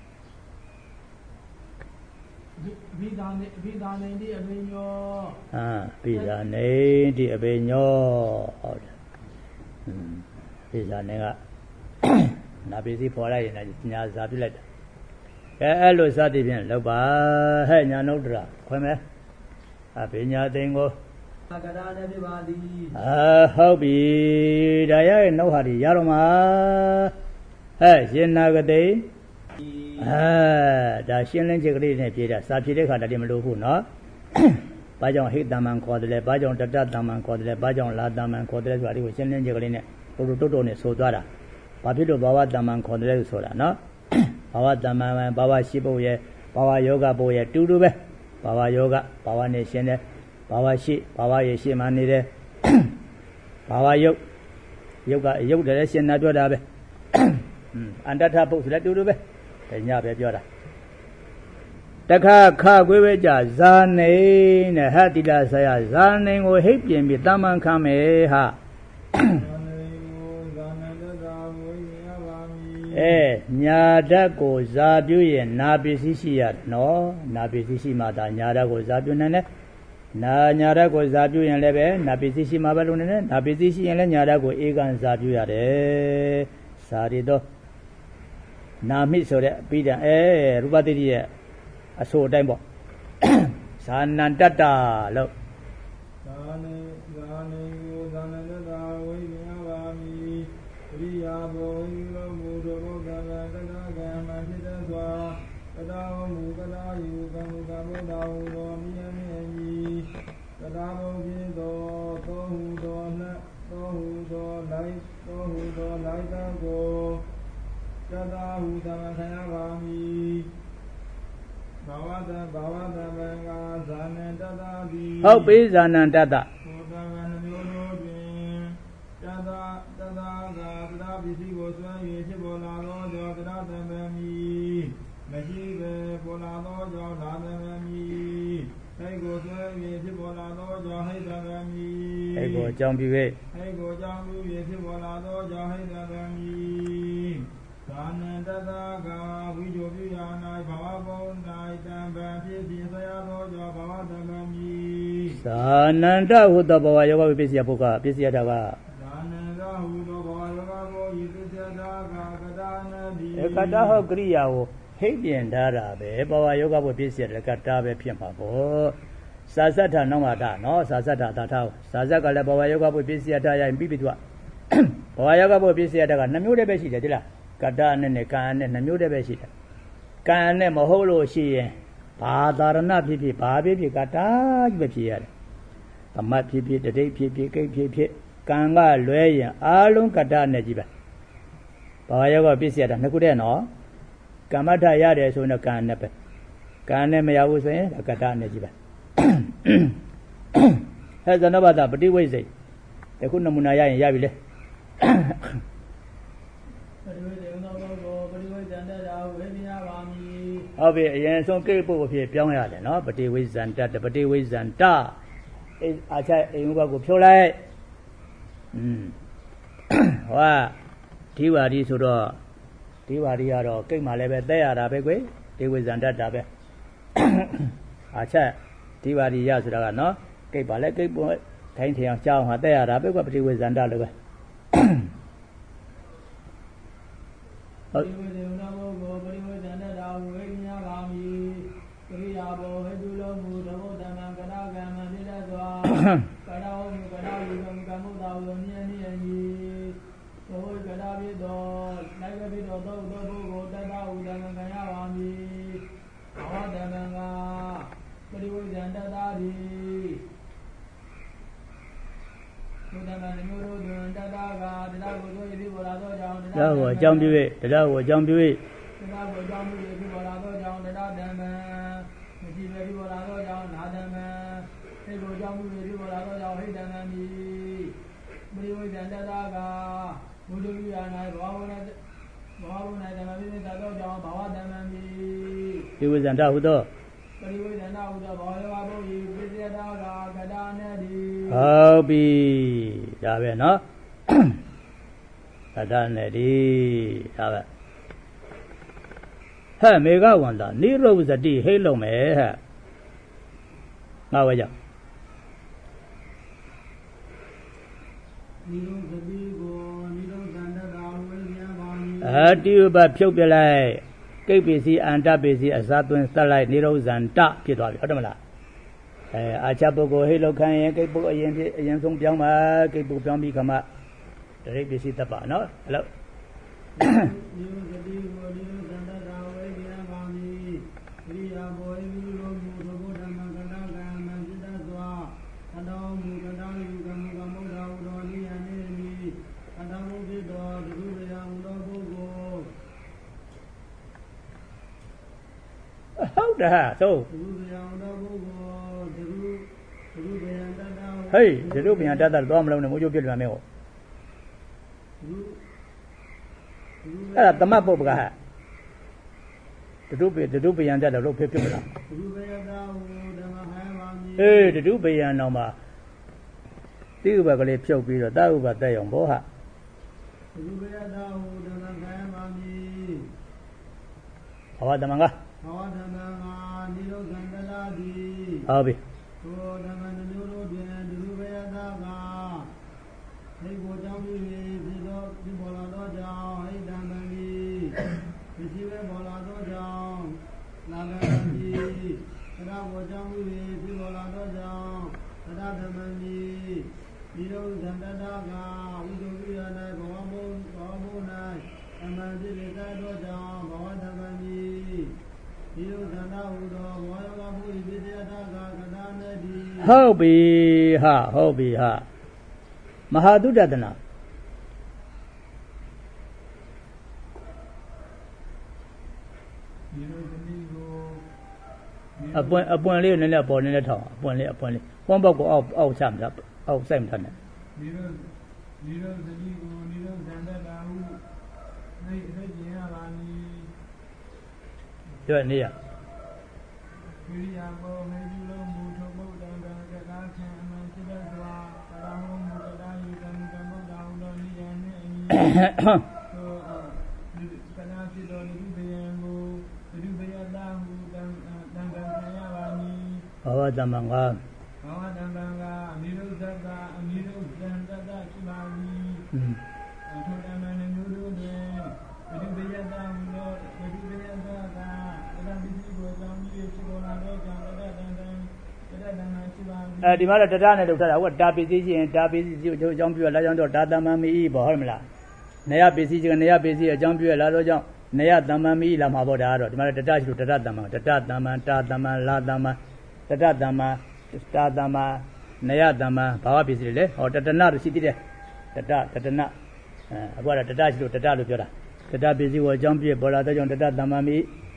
အဘိဒါနေအဘိဒါနေဒီအဘိညောဟာဘိဒါနေဒီအဘိညောဟုတ်တယ်ဟမ်ဘိဒါနေကနာပစ္စည်းပေါ်လိုက်ရင်ညာစာပြလိုက်တာအဲအဲ့လိုစသည်ဖြင့်လောက်ပါဟဲ့ညာနုဒ္ဒရာခွဲမယ်အဘိညာသိင်ကိုကတာနဲ့ပြပါသည်အာဟုတ်ပြီဒါရရဲ့နှုတ်ဟာဒီရတော့မှာဟဲ့ရှင်နာဂတိအာဒါရှင်းလင်းချက်ကလေးနဲ့ပြေးတာစာဖြေတဲ့ခါတည်းမလို့ဘူးနော်ဘာကြောင့်ဟိတမန်ခေါ်တယ်လဲဘာကြောင့်တတတမန်ခေါ်တယ်လဲဘာကြောင့်လာတမန်ခေါ်တယ်လဲဆိုတာဒီကိုရှင်းလင်းချက်ကလေးနဲ့တို့တို့တုတ်နဲ့ဆိုသွားတာဘာဖြစ်လို့ဘာဝတမန်ခေါ်တယ်လဲဆိုတာနော်ဘာဝတမန်ဘာဝရှိဖို့ရဲ့ဘာဝယောဂဖို့ရဲ့တူတူပဲဘာဝယောဂဘာဝနဲ့ရှင်းတယ်ဘာဝရှိဘာဝရဲ့ရှင်းမှနေတယ်ဘာဝယုတ်ယုတ်ကယုတ်တယ်ရှင်းတာပြောတာပဲအန္တထပုတ်ဆိုလည်းတူတူပဲညပဲပြောတာတခါခခွေးပဲကြဇာနေနဲ့ဟတိလာဆရာဇာနေကိုဟိတ်ပြင်ပြီးတမန်ခံမယ်ဟာအဲညာဓာတ်ကိုဇာပြုရင်နာပစ္စည်းရှိရတယ်နော်နာပစ္စည်းရှိမှသာညာဓာတ်ကိုဇာပြုနိုင်တယ်နာညာဓာတ်ကိုဇာပြုရင်လည်းပဲနာပစ္စည်းရှိမှပဲလို့နေတယ်နာပစ္စည်းရှိရင်လည်းညာဓာတ်ကိုဧကန်ဇာပြုရတယ်ဇာရီတော့နာမိဆိုတဲ့ပြီးတယ်အဲရူပတိရဲ့အဆိုအတိုင်းပေါ့ဇာနန္တတလို့ဇာနေဇာနေကိုဇာနန္တတဝိညာပါမိပရိယာဘောဟိလောမူတောဘုဒ္ဓံကတ္တကံမဖြစ်တဲ့စွာကတ္တဝမူကတ္တယုကံကဗုဒ္ဓဟူသောမိယမေမိကတ္တဘုဖြစ်သောသောဟူသောနှသောဟူသောလိုက်သောဟူသောလိုက်တကိုတတဟုသမခံရပါမည်ဘာဝတဘာဝတဘံကဇာနန္တတတိဟုတ်ပြီဇာနန္တတဘုဒ္ဓံနှမျိုးတို့တွင်တတတတကသဒ္ဓပစ္စည်းကိုစွမ်း၍ဖြစ်ပေါ်လာသောကြောင့်သဒ္ဓတံပံမီမရှိပဲပေါ်လာသောကြောင့်သာတံပံမီသဟဲ့ကိုဆွဲမြေဖြစ်ပေါ်လာသောကြောင့်ဟိတကံမီဟဲ့ကိုအကြောင်းပြု၍ဟဲ့ကိုအကြောင်းပြု၍ဖြစ်ပေါ်လာသောကြောင့်ဟိတကံမီသာနန္တသာကဝိဇ္ဇောပြုရာ၌ဘဝဘုံ၌တံပံဖြစ်ဖြစ်ဆရာသောကြောင့်ဘဝတကံမီသာနန္တဟုသောဘဝယောဂဝိပစ္စယဘုကပစ္စယတာကသာနန္တဟုသောဘဝယောဂဘုဤပစ္စယတာကကတနတိဧကတဟောကရိယာကိုဟိတ်ပြင်ထားတာပဲဘဝယောဂဘုပစ္စယတကတာပဲဖြစ်မှာပေါ့စာသတ္ထနောင်မာတာနော်စာသတ္ထတာထားစာသက်ကလည်းဘဝယောဂဘုပစ္စယတာရရင်ပြီးပြီသူကဘဝယောဂဘုပစ္စယတာကနှမျိုးတည်းပဲရှိတယ်ဒီလားကတ္တနဲ့နဲ့ကံနဲ့နှမျိုးတည်းပဲရှိတယ်ကံနဲ့မဟုတ်လို့ရှိရင်ဘာသာရဏဖြစ်ဖြစ်ဘာဖြစ်ဖြစ်ကတ္တကြီးပဲဖြစ်ရတယ်သမတ်ဖြစ်ဖြစ်တတိဖြစ်ဖြစ်ကိတ်ဖြစ်ဖြစ်ကံကလွဲရင်အားလုံးကတ္တနဲ့ကြီးပဲဘာဝယောဂပစ္စယတာနှစ်ခုတည်းနော်ကမ္မထရတယ်ဆိုရင်ကံနဲ့ပဲကံနဲ့မရဘူးဆိုရင်ကတ္တနဲ့ကြီးပဲဟဲ့ဇနဘတာပฏิဝိဇ္ဇိတခုနမူနာရရင်ရပြီလေပฏิဝိဇ္ဇိဥသောဘောပฏิဝိဇ္ဇန္တရာဝေမြာပါမည်ဟုတ်ပြီအရင်ဆုံးကိတ်ပုတ်အဖြစ်ပြောင်းရတယ်နော်ပฏิဝိဇ္ဇန္တတပฏิဝိဇ္ဇန္တအဲအာချအိမ်ဥပကိုဖြုတ်လိုက်อืมဟောဒီဝါဒီဆိုတော့ဒီဝါဒီကတော့ကိတ်မှလည်းပဲတဲရတာပဲကွယ်ဒီဝိဇ္ဇန္တတာပဲအာချဒီဝါဒီရဆိုတာကနော်ကိတ်ပါလဲကိတ်ပုံထိုင်းထအောင်ကြောင်းဟာတဲရတာပဲကွယ်ပฏิဝိဇ္ဇန္တလည်းပဲဟုတ်ပฏิဝိဇ္ဇန္တဘောကိုပฏิဝိဇ္ဇန္တတာဝေမြာပါမည်ကရိယာဘောဟေတုလုံးမူသဘောတမံကရကံမဖြစ်တတ်စွာကရဝမူကရယူကံကမ္မုတာဝဉ္ဉ္နိယနိသောကရဖြစ်သောလိုက်ကဖြစ်သောသောသောဘုကိုတတ္တဟုတမံခံရပါမည်ဘဝတမံကပฏิဝိဇ္ဇန္တတာတိဘုဒ္ဓမံမျိုးတို့တွင်တတ္တကတရားကိုဆိုရသည်ပေါ်လာသောကြောင့်တရားကိုအကြောင်းပြု၍တရားကိုအကြောင်းပြု၍တရားကိုအကြောင်းပြု၍ပေါ်လာသောကြောင့်တရားဓမ္မမရှိပဲပေါ်လာသောကြောင့်နာဓမ္မဟိကိုအကြောင်းပြု၍ပေါ်လာသောကြောင့်ဟိဓမ္မမီပရိဝိဇ္ဇန္တတာကဘုဒ္ဓပြုရာ၌ဘဝဘုံ၌ဘဝဘုံ၌ဓမ္မပိသသောကြောင့်ဘဝဓမ္မမီဒီဝိဇ္ဇန္တဟုသောပရိဝိဇ္ဇန္တဟုသောဘောယောဘုဤပစ္စယတာကကတနတိဟုတ်ပြီဒါပဲနော်ကတနဲ့ဒီဒါပဲဟဲ့မေဃဝန္တာနိရုပ္ပဇတိဟိလုံးမယ်ဟဲ့ငါဝဲကြနိရုပ္ပဇတိကိုနိရုပ္ပဇန္တတာဝေမြာပါမည်အတိဥပဖြုတ်ပြလိုက်ကိပ္ပစီအန္တပစ္စည်းအစာသွင်းသတ်လိုက်နိရုပ္ပဇန္တဖြစ်သွားပြီဟုတ်တယ်မလားအဲအာချပုဂ္ဂိုလ်ဟိလောက်ခံရင်ကိပ္ပုအရင်ဖြစ်အရင်ဆုံးပြောင်းပါကိပ္ပုပြောင်းပြီးခမတရိပ်ပစ္စည်းတတ်ပါနော်အဲ့လိုနိရုပ္ပဇတိကိုနိရုပ္ပဇန္တတာဝေမြာပါမည်ဝိရိယဘောဟိမူလိုမူသဘောဓမ္မကတ္တကံမဖြစ်တတ်စွာအတောမူကတ္တယူကံမူကမုဒ္ဒဟုသောနိယနေမိအတ္တမုဖြစ်သောဒုဗေယံသောပုဂ္ဂိုလ်ဟုတ်တယ်သို့ဒုဗေယံသောပုဂ္ဂိုလ်ဒုဒုဗေယံတတ္တဟေးဒုဗေယံတတ္တတော့မလုံးနဲ့မိုးချိုးပြစ်ပြန်မယ်ဟောအဲ့ဒါသမတ်ပုပ္ပကဟဒုဗေဒုဗေယံတတ္တလို့ဖြစ်ဖြစ်မလားဒုဗေယတာဟူဓမ္မဟံပါမည်အေးဒုဗေယံတော့မှတိဥပကလေးဖြုတ်ပြီးတော့တာဥပတက်အောင်ဘောဟာဒုဗေယတာဟူဓမ္မဟံပါမည်ဘဝဓမ္မကဘဝဓမ္မငါနိရောဓန္တလာတိဟုတ်ပြီသောဓမ္မနှမျိုးတို့တွင်ဒုဗေယတာကဟိကိုကြောင့်ပြီးဖြစ်သောဒီပေါ်လာသောကြောင့်ဟိဓမ္မမီမရှိပဲပေါ်လာသောကြောင့်နာဂမမီသရဘောကြောင့်ပြီးဖြစ်ပေါ်လာသောကြောင့်သရဓမ္မမီနိရောဓန္တတာကဝိတုပိယ၌ဘဝဘုံဘဝဘုံ၌အမှန်တည်းလက်သောကြောင့်ဘဝဓမ္မမီဒီလိုသန္တာဟုသောဘောယကဘုရားပြည့်စုံတာကကတာနဲ့ဒီဟုတ်ပြီဟာဟုတ်ပြီဟာမဟာသုတတနာအပွင့်အပွင့်လေးနည်းနည်းပေါ်နည်းနည်းထောင်အပွင့်လေးအပွင့်လေးပွန်းပေါက်ကိုအောက်အောက်ချမှာအောက်ဆိုင်မှာနဲ့ဒီလိုဒီလိုသတိကိုဒီလိုသန္တာဟုနေနေကျင်ရပါမည်တွေ့နေရဒရိယာဘောမေကျူလုံးမူထုံဗုဒ္ဓံကံကတာခံအမှန်ဖြစ်တဲ့စွာကတာဟောမူကတာယူကံကံဗုဒ္ဓဟူသောနိယံနှင့်အညီသောကတာဖြစ်သောနိဗ္ဗယံကိုနိဗ္ဗယတာဟုတံတံကံခံရပါမည်ဘဝတမံကဘဝတမံကအနိရုဒ္ဓတာအနိရုဒ္ဓံတတဖြစ်ပါမည်အထုတမံနှမျိုးတို့တွင်နိဗ္ဗယတာဟုသောနိဗ္ဗယတာကတတပိစီကိုကြောင့်ကြီးဖြစ်ပေါ်လာသောကြောင့်တတတံတံတတတံဖြစ်ပါမည်အဲဒီမှာတော့တတနဲ့ထုတ်ထားတာဟုတ်တာပိစီရှိရင်တာပိစီကိုအကြောင်းပြုလာကြောင်းတော့တာတမံမီပေါ့ဟုတ်မလားနေရပိစီကနေရပိစီအကြောင်းပြုလာသောကြောင့်နေရတမံမီလာမှာပေါ့ဒါကတော့ဒီမှာတတရှိလို့တတတမံတတတမံတာတမံလာတမံတတတမံတာတမံနေရတမံဘာဝပိစီလေဟောတတနာရှိသေးတယ်တတတတနာအဲအခုကတော့တတရှိလို့တတလို့ပြောတာတတပိစီကိုအကြောင်းပြုပေါ်လာသောကြောင့်တတတမံမီ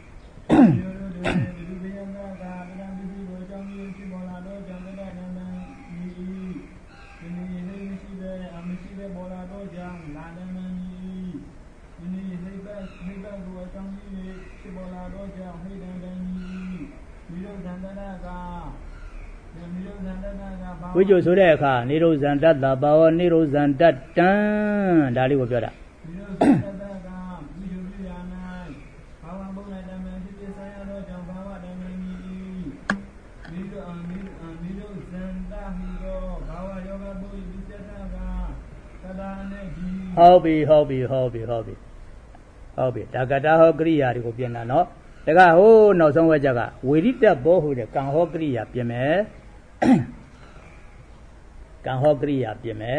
ဝိကျုဆိုတဲ့အခါနိရောဇံတတ္တဘာဝနိရောဇံတတ္တံဒါလေးကိုပြောတာနိရောဇံတတ္တကဝိကျုပြရာ၌ဘာဝဘုံ၌တမန်ဖြစ်ဖြစ်ဆိုင်ရသောကြောင့်ဘာဝတမန်ဤနိရောအနိနိရောဇံတဟိသောဘာဝယောဂဘုံဤပြစ္ဆတာကသဒ္ဒါနဲ့ဒီဟုတ်ပြီဟုတ်ပြီဟုတ်ပြီဟုတ်ပြီဟုတ်ပြီဒါကတာဟောကရိယာတွေကိုပြင်တာနော်ဒါကဟိုးနောက်ဆုံးဝဲကြကဝေရိတဘောဟိုတဲ့ကံဟောကရိယာပြင်မယ်ကံဟောကရိယာပြင်မယ်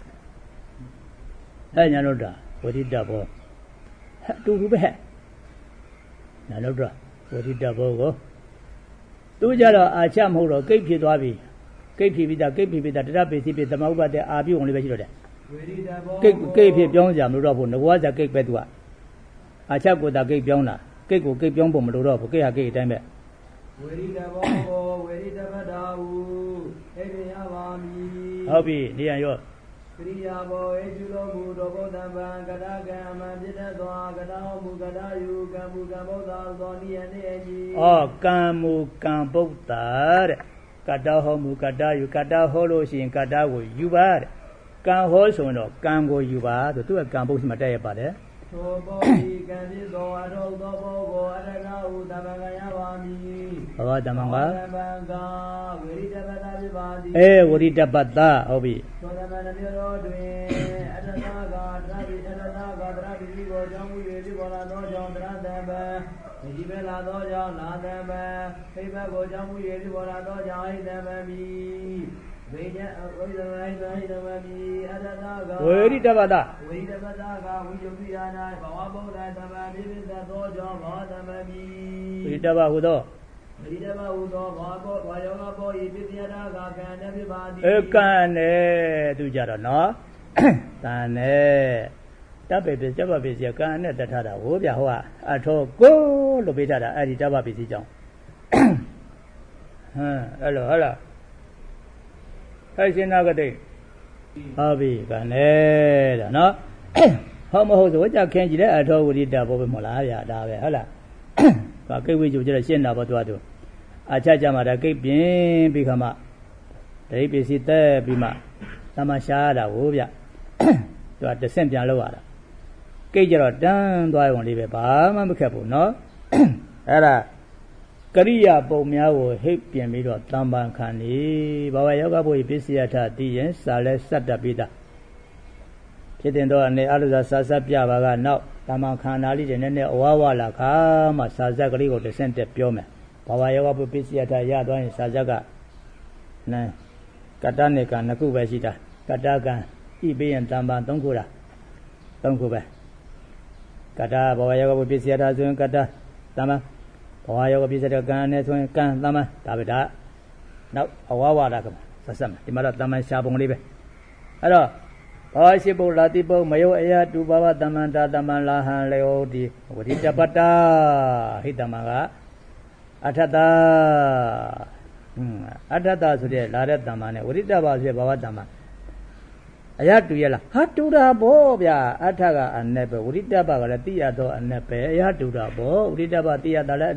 အဲညာလို့တာဝိရိတဘောအတူတူပဲညာလို့တာဝိရိတဘောကိုသူကြတော့အာချမဟုတ်တော့ကိတ်ဖြစ်သွားပြီကိတ်ဖြစ်ပြီးသားကိတ်ဖြစ်ပြီးသားတရပိစီဖြစ်သမုပ္ပါတဲ့အာပြုံလေးပဲရှိတော့တယ်ဝိရိတဘောကိတ်ကိတ်ဖြစ်ပြောင်းကြမလို့တော့ဘူးငကွားကြကိတ်ပဲသူကအာချကိုတာကိတ်ပြောင်းတာကိတ်ကိုကိတ်ပြောင်းဖို့မလိုတော့ဘူးကိတ်ဟာကိတ်အတိုင်းပဲဝိရိတဘောကိုဝိရိတပတ္တာဟုဧပိယပါမိဟုတ်ပြီနေရရောကရိယာဘောဧကျူလောမူသောဘုဒ္ဓံဗံကတကံအမှန်ဖြစ်တဲ့သောကတဟောမူကတယုကံမူကံဗုဒ္ဓသောနိယနေအကြီးဩကံမူကံဗုဒ္ဓတဲ့ကတဟောမူကတယုကတဟောလို့ရှိရင်ကတကိုယူပါတဲ့ကံဟောဆိုတော့ကံကိုယူပါဆိုသူကကံဗုဒ္ဓမှာတက်ရပါတယ်သောဘောဒီကံဒီသောအရောသောဘောကိုအရဏဟုတမံကရပါမည်ဘဝတမံကတမံကဝိရိတပတ္တပြပါသည်အေဝိရိတပတ္တဟုတ်ပြီသောတမံနှမျိုးတော်တွင်အတ္တနာကတရပိအတ္တနာကတရပိဒီကိုကြောင့်မူ၍ဒီဘောလာသောကြောင့်တရတံပံဒီပဲလာသောကြောင့်နာတံပံခိဘကိုကြောင့်မူ၍ဒီဘောလာသောကြောင့်ဟိတံပံမိဝိညအဝိဇ္ဇဝိသဟိတမမိအတ္တနာကဝိရိတပတ္တဝိရိတပတ္တကဝိယုပိယာနာဘဝဗုဒ္ဓသမံပိပိသသောကြောင့်ဘောသမမိဝိရိတပဟုသောဝိရိတပဟုသောဘာဘောဘာယောဂဘောဤပိပြတာကကံနဲ့ပြပါသည်ဧကံနဲ့သူကြတော့နော်ကံနဲ့တပ်ပေပြတပ်ပပစ္စည်းကံနဲ့တတ်ထားတာဟိုဗျာဟိုကအထောကိုလို့ပေးထားတာအဲ့ဒီတပ်ပပစ္စည်းကြောင့်ဟမ်အဲ့လိုဟုတ်လားဟဲ့ရှင်နာကတိဟုတ်ပြီကနဲ့တဲ့နော်ဟုတ်မဟုတ်ဆိုကြခင်းကြည့်တဲ့အထောဝိရိတဘောပဲမလားဗျာဒါပဲဟုတ်လားဘာကိတ်ဝိကျုကျတော့ရှင်းတာပေါ့သူကသူအချကြမှာဒါကိတ်ပြင်းပြီးခါမှဒိဋ္ဌိပစ္စည်းတက်ပြီးမှသမရှားရတာဟိုဗျသူကတဆင့်ပြန်လောက်ရတာကိတ်ကြတော့တန်းသွားရုံလေးပဲဘာမှမခက်ဘူးနော်အဲ့ဒါကရိယာပုံများကိုဟိတ်ပြင်ပြီးတော့တမ္ပံခံနေဘာဝယောဂဘုရားပစ္စယထတည်ရင်စာလဲစက်တပိတာဖြစ်တဲ့တော့အနေအလုသာစာစပ်ပြပါကနောက်တမ္ပံခန္ဓာလေးတွေနည်းနည်းအဝဝလာခါမှစာစက်ကလေးကိုတစ်ဆင့်တက်ပြောမယ်ဘာဝယောဂဘုရားပစ္စယထရသွားရင်စာစက်ကနန်းကတ္တနဲ့ကံနှစ်ခုပဲရှိတာကတ္တကံဤပေးရင်တမ္ပံသုံးခုလားသုံးခုပဲကတ္တဘာဝယောဂဘုရားပစ္စယထဆိုရင်ကတ္တတမ္ပံဘဝယောဂပြည့်စတဲ့ကံနဲ့ဆိုရင်ကံသမန်ဒါပဲဒါနောက်အဝဝလာကဆက်ဆက်မယ်ဒီမှာတော့သမန်ရှားပုံလေးပဲအဲ့တော့ဘာရှိပုလာတိပုမယောအယတုဘဝသမန္တာသမန်လာဟံလေဟောဒီဝတိတပတ္တာဟိတမန်ကအထတ္တဟွန်းအထတ္တဆိုတဲ့လာတဲ့သမန်နဲ့ဝတိတပဆိုတဲ့ဘဝသမန်အယတူရလားဟာတူတာဘောဗျာအထကအနဲ့ပဲဝိရိတ္တပကလည်းတိရတော့အနဲ့ပဲအယတူတာဘောဝိရိတ္တပတိရတာလည်းအနဲ့ပဲ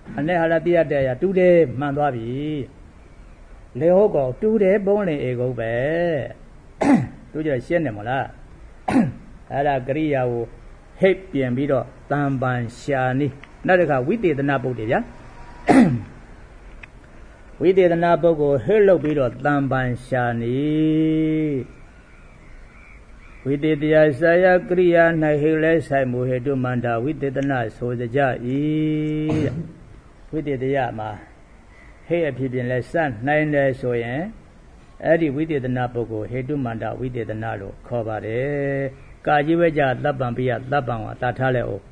အနေဟာလာတိရတဲ့ရတူတယ်မှန်သွားပြီလေဟုတ်ကောတူတယ်ပုံးလင်ဧကုတ်ပဲတူကြရှင်းတယ်မလားအဲ့ဒါကရိယာကိုဟိတ်ပြင်ပြီးတော့တံပန်ရှာနိနောက်တစ်ခါဝိသေသနာပုတ်တယ်ဗျာဝိသေသနာပုတ်ကိုဟိတ်လုပ်ပြီးတော့တံပန်ရှာနိဝိသေတယဆာယကရိယာ၌ဟိတ်လဲဆိုင်မှုဟေတုမန္တာဝိသေသနာဆိုကြ၏ဝိသေတယမှာဟိတ်အဖြစ်ပြင်လဲစနိုင်တယ်ဆိုရင်အဲ့ဒီဝိသေသနာပုဂ္ဂိုလ်ဟေတုမန္တဝိသေသနာလို့ခေါ်ပါတယ်ကာကြီးဝဲကြတပ်ပံပိယတပ်ပံကတာထားလဲအောင်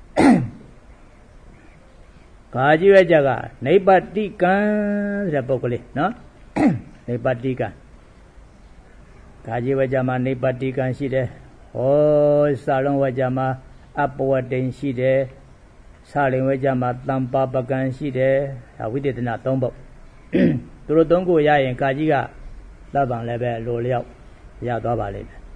ကာကြီးဝဲကြကနိဗ္ဗတိကံဆိုတဲ့ပုဂ္ဂိုလ်လေးနော်နိဗ္ဗတိကံကာကြီးဝဲကြမှာနိဗ္ဗတိကံရှိတယ်ဟောစာလုံးဝဲကြမှာအပဝတ္တိန်ရှိတယ်စာလင်ဝဲကြမှာတမ္ပါပကံရှိတယ်ဒါဝိသေသနာသုံးပုဒ်သူတို့သုံးခုရရင်ကာကြီးကတပ်ပံလည်းပဲလိုလျောက်ရသွားပါလိမ့်မယ်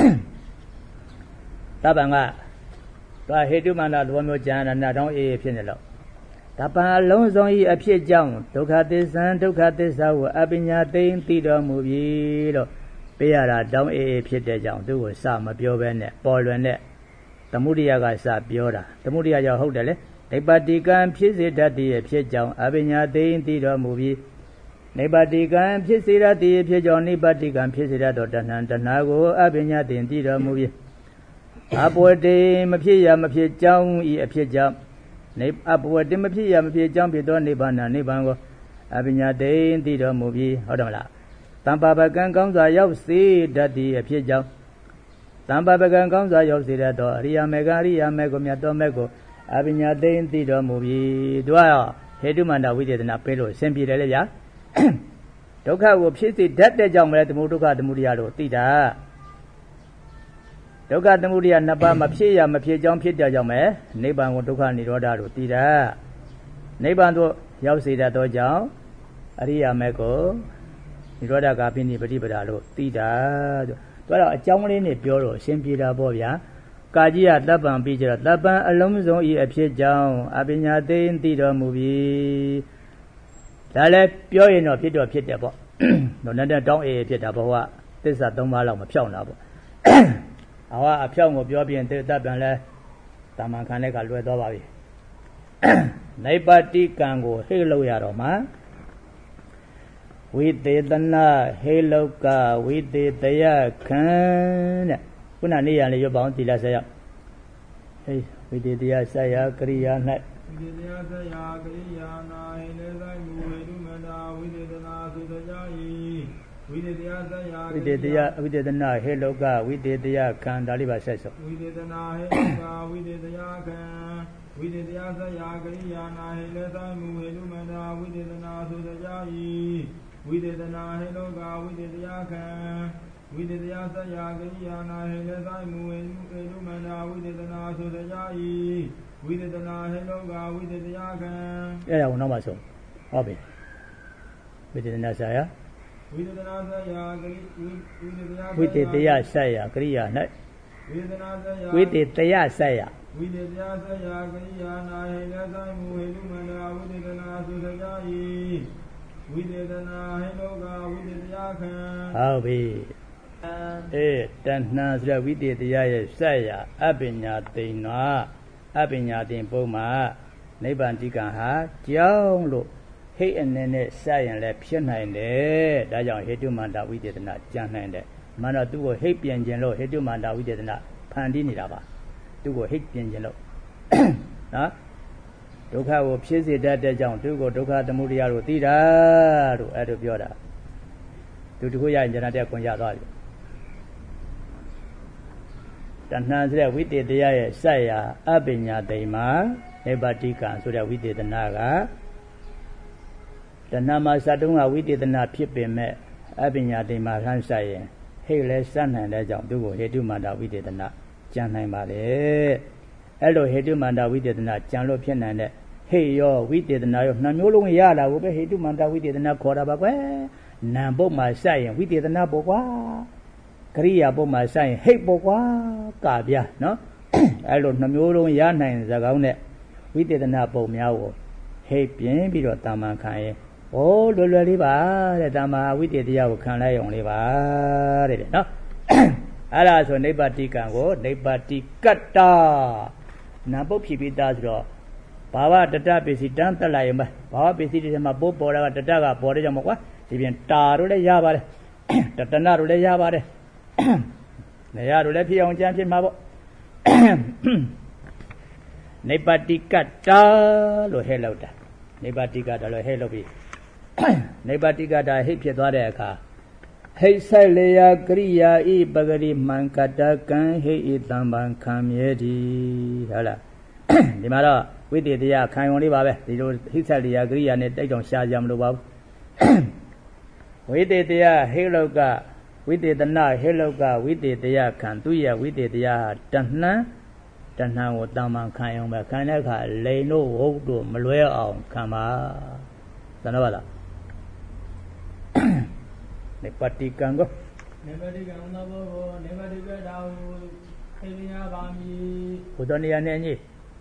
တပ်ပံကသွားဟေတုမန္တသဘောမျိုးဉာဏ်နာတောင်းအေးဖြစ်နေလို့တပ်ပံအလုံးစုံဤအဖြစ်ကြောင့်ဒုက္ခသစ္စာဒုက္ခသစ္စာကိုအပညာသိသိတော်မူပြီလို့ပေးရတာတောင်းအေးဖြစ်တဲ့ကြောင့်သူ့ကိုစမပြောဘဲနဲ့ပေါ်လွင်တဲ့သမုဒိယကစပြောတာသမုဒိယကြောင့်ဟုတ်တယ်လေနိဗ္ဗတိကံဖြစ်စေတတ်သည့်ဖြစ်ကြောင့်အပညာသိသိတော်မူပြီနိဗ္ဗတိကံဖြစ်စေရသည်ဖြစ်ကြောင့်နိဗ္ဗတိကံဖြစ်စေရသောတဏ္ဍတဏ္ဍကိုအပညာတင်သိတော်မူပြီအပဝတ္တိမဖြစ်ရမဖြစ်ကြောင်းဤအဖြစ်ကြောင့်နိအပဝတ္တိမဖြစ်ရမဖြစ်ကြောင်းဖြစ်သောနိဗ္ဗာန်နိဗ္ဗာန်ကိုအပညာတင်သိတော်မူပြီဟုတ်တယ်မလားတမ္ပါပကံကောင်းစွာရောက်စေတတ်သည်အဖြစ်ကြောင့်တမ္ပါပကံကောင်းစွာရောက်စေတတ်သောအရိယာမေကအရိယာမေကိုမြတ်သောမေကိုအပညာတင်သိတော်မူပြီတို့ကတော့ဟေတုမန္တဝိသေသနာပေးလို့အစဉ်ပြေတယ်လေဗျာဒုက္ခကိုဖြစ်စေတတ်တဲ့ကြောင့်ပဲသမုဒုက္ခသမုဒယလို့သိတာဒုက္ခသမုဒယနှစ်ပါးမဖြစ်ရမဖြစ်ကြောင်းဖြစ်တဲ့ကြောင့်ပဲနိဗ္ဗာန်ကိုဒုက္ခនិရောဓလို့သိတာနိဗ္ဗာန်သို့ရောက်စေတတ်သောကြောင့်အရိယာမေကိုនិရောဓကာပိနိပฏิပဒါလို့သိတာဆိုတော့အကြောင်းလေးနဲ့ပြောတော့အရှင်းပြေတာပေါ့ဗျာကာကြီးကတပ်ပံပြီးကြတော့တပ်ပံအလုံးစုံဤအဖြစ်ကြောင့်အပညာသိသိတော်မူပြီဒါလည်းပြောရင်တော့ဖြစ်တော့ဖြစ်တယ်ပေါ့တော့နဲ့တောင်းအေးဖြစ်တာဘဝသစ္စာသုံးပါးလောက်မဖြောင်းတာပေါ့အဟောအဖြောင်းကိုပြောပြရင်တပ်ပံလဲတာမန်ခံတဲ့ကလွယ်သွားပါပြီနိဗ္ဗတိကံကိုဟိတ်လို့ရတော့မှာဝိသေသနာဟေလောကဝိသေတယခံတဲ့ခုနနေ့ရလေးရွတ်ပါအောင်သီလဆက်ရဟေးဝိသေတယဆက်ရကရိယာ၌ဝိသေတယဆက်ရကရိယာ၌လေဆိုင်မူဝေတုမန္တာဝိသေသနာသုတကြ၏ဝိသေတယဆက်ရဝိသေတယဝိသေသနာဟေလောကဝိသေတယခံဒါလေးပါဆက်စို့ဝိသေသနာဟေလောကဝိသေတယခံဝိသေတယဆက်ရကရိယာ၌လေဆိုင်မူဝေတုမန္တာဝိသေသနာသုတကြ၏ဝိသေသနာဟေလောကဝိသေတယခံဝိသေတယဆက်ရကရိယာ၌လေဆိုင်မူဝေတုမန္တာဝိသေသနာသုတကြ၏ဝိသေသနာဟေလောကဝိသေတယခံအဲ့ဒါကိုနောက်မှဆုံးဟုတ်ပြီဝိသေသနာဆက်ရဝိသေသနာဆက်ရကရိဝိသေတယဆက်ရကရိယာ၌ဝိသေသနာဆက်ရဝိသေတယဆက်ရဝိသေတယဆက်ရကရိယာ၌လေဆိုင်မူဝေတုမန္တာဝိသေသနာသုတကြ၏ဝိသေသနာဟေလောကဝိသေတယခံဟုတ်ပြီအေးတဏ္ဍဆိုတဲ့ဝိသေတယရဲ့ဆက်ရအပညာတိန်နာအပညာတင်ပုံမှာနိဗ္ဗာန်တိကံဟာကြောင်းလို့ဟိတ်အနေနဲ့ဆက်ရင်လည်းဖြစ်နိုင်တယ်ဒါကြောင့်ဟေတုမန္တဝိသေသနာကြံနိုင်တယ်မှန်တော့သူ့ကိုဟိတ်ပြင်ခြင်းလို့ဟေတုမန္တဝိသေသနာဖန်တီးနေတာပါသူ့ကိုဟိတ်ပြင်ခြင်းလို့နော်ဒုက္ခကိုဖြစ်စေတတ်တဲ့ကြောင့်သူကိုဒုက္ခသမုဒယလို့သိတာလို့အဲ့လိုပြောတာသူတခုရရင်ဉာဏ်တက်ခွင့်ရသွားပြီတဏှာဆိုတဲ့ဝိသေတယရဲ့ဆက်ရာအပညာတိမ်မှာနိဗ္ဗတိကံဆိုတဲ့ဝိသေသနာကတဏှာမှာစတုံးကဝိသေသနာဖြစ်ပေမဲ့အပညာတိမ်မှာဆန်းဆက်ရင်ဟိတ်လဲစနိုင်တဲ့ကြောင့်သူကိုဟေတုမန္တဝိသေသနာကြံနိုင်ပါလေအဲ့လိုဟေတုမန္တဝိသေသနာကြံလို့ဖြစ်နိုင်တဲ့ဟိတ်ရောဝိသေသနာရောနှမျိုးလုံးရတာကိုပဲဟေတုမန္တဝိသေသနာခေါ်တာပါကွယ်နာမ်ပုတ်မှာစိုက်ရင်ဝိသေသနာပေါ့ကွာကရိယာပုတ်မှာစိုက်ရင်ဟိတ်ပေါ့ကွာကာပြနော်အဲ့လိုနှမျိုးလုံးရနိုင်စကားနဲ့ဝိသေသနာပုံများကိုဟ hate bien be or Taman Kai. Oh, Lulaliba, the Dama with the Diao can lay only by it. No, alas, when neighbor can go, neighbor Kata. Nabo Pipi does draw. Pava the tap is it done the lime. Pava is it in my boat or the Daga, Borjamova, even Taru de Yabare, Tatanaru de Yabare. They are left on champion Mabo. Nebatikata lo hello da. Nebatikata lo hello be. Nebatikata hip yadaka. Hey Salea Gria e Bagari Mankata can he eat Lamban come yeti. Hala. The mara with the ya can only babe. He said the agree and they don't shajam lubab. With the ya heloga. We did the night, hello, God, we did the ya can do ya, we did the ya, Dana, Dana, what Daman Kayong, Kanaka, lay no hold to Malaya on Kama. Sanavada. The party can go. Never dig another, never dig down, heavy abami. Who don't need any?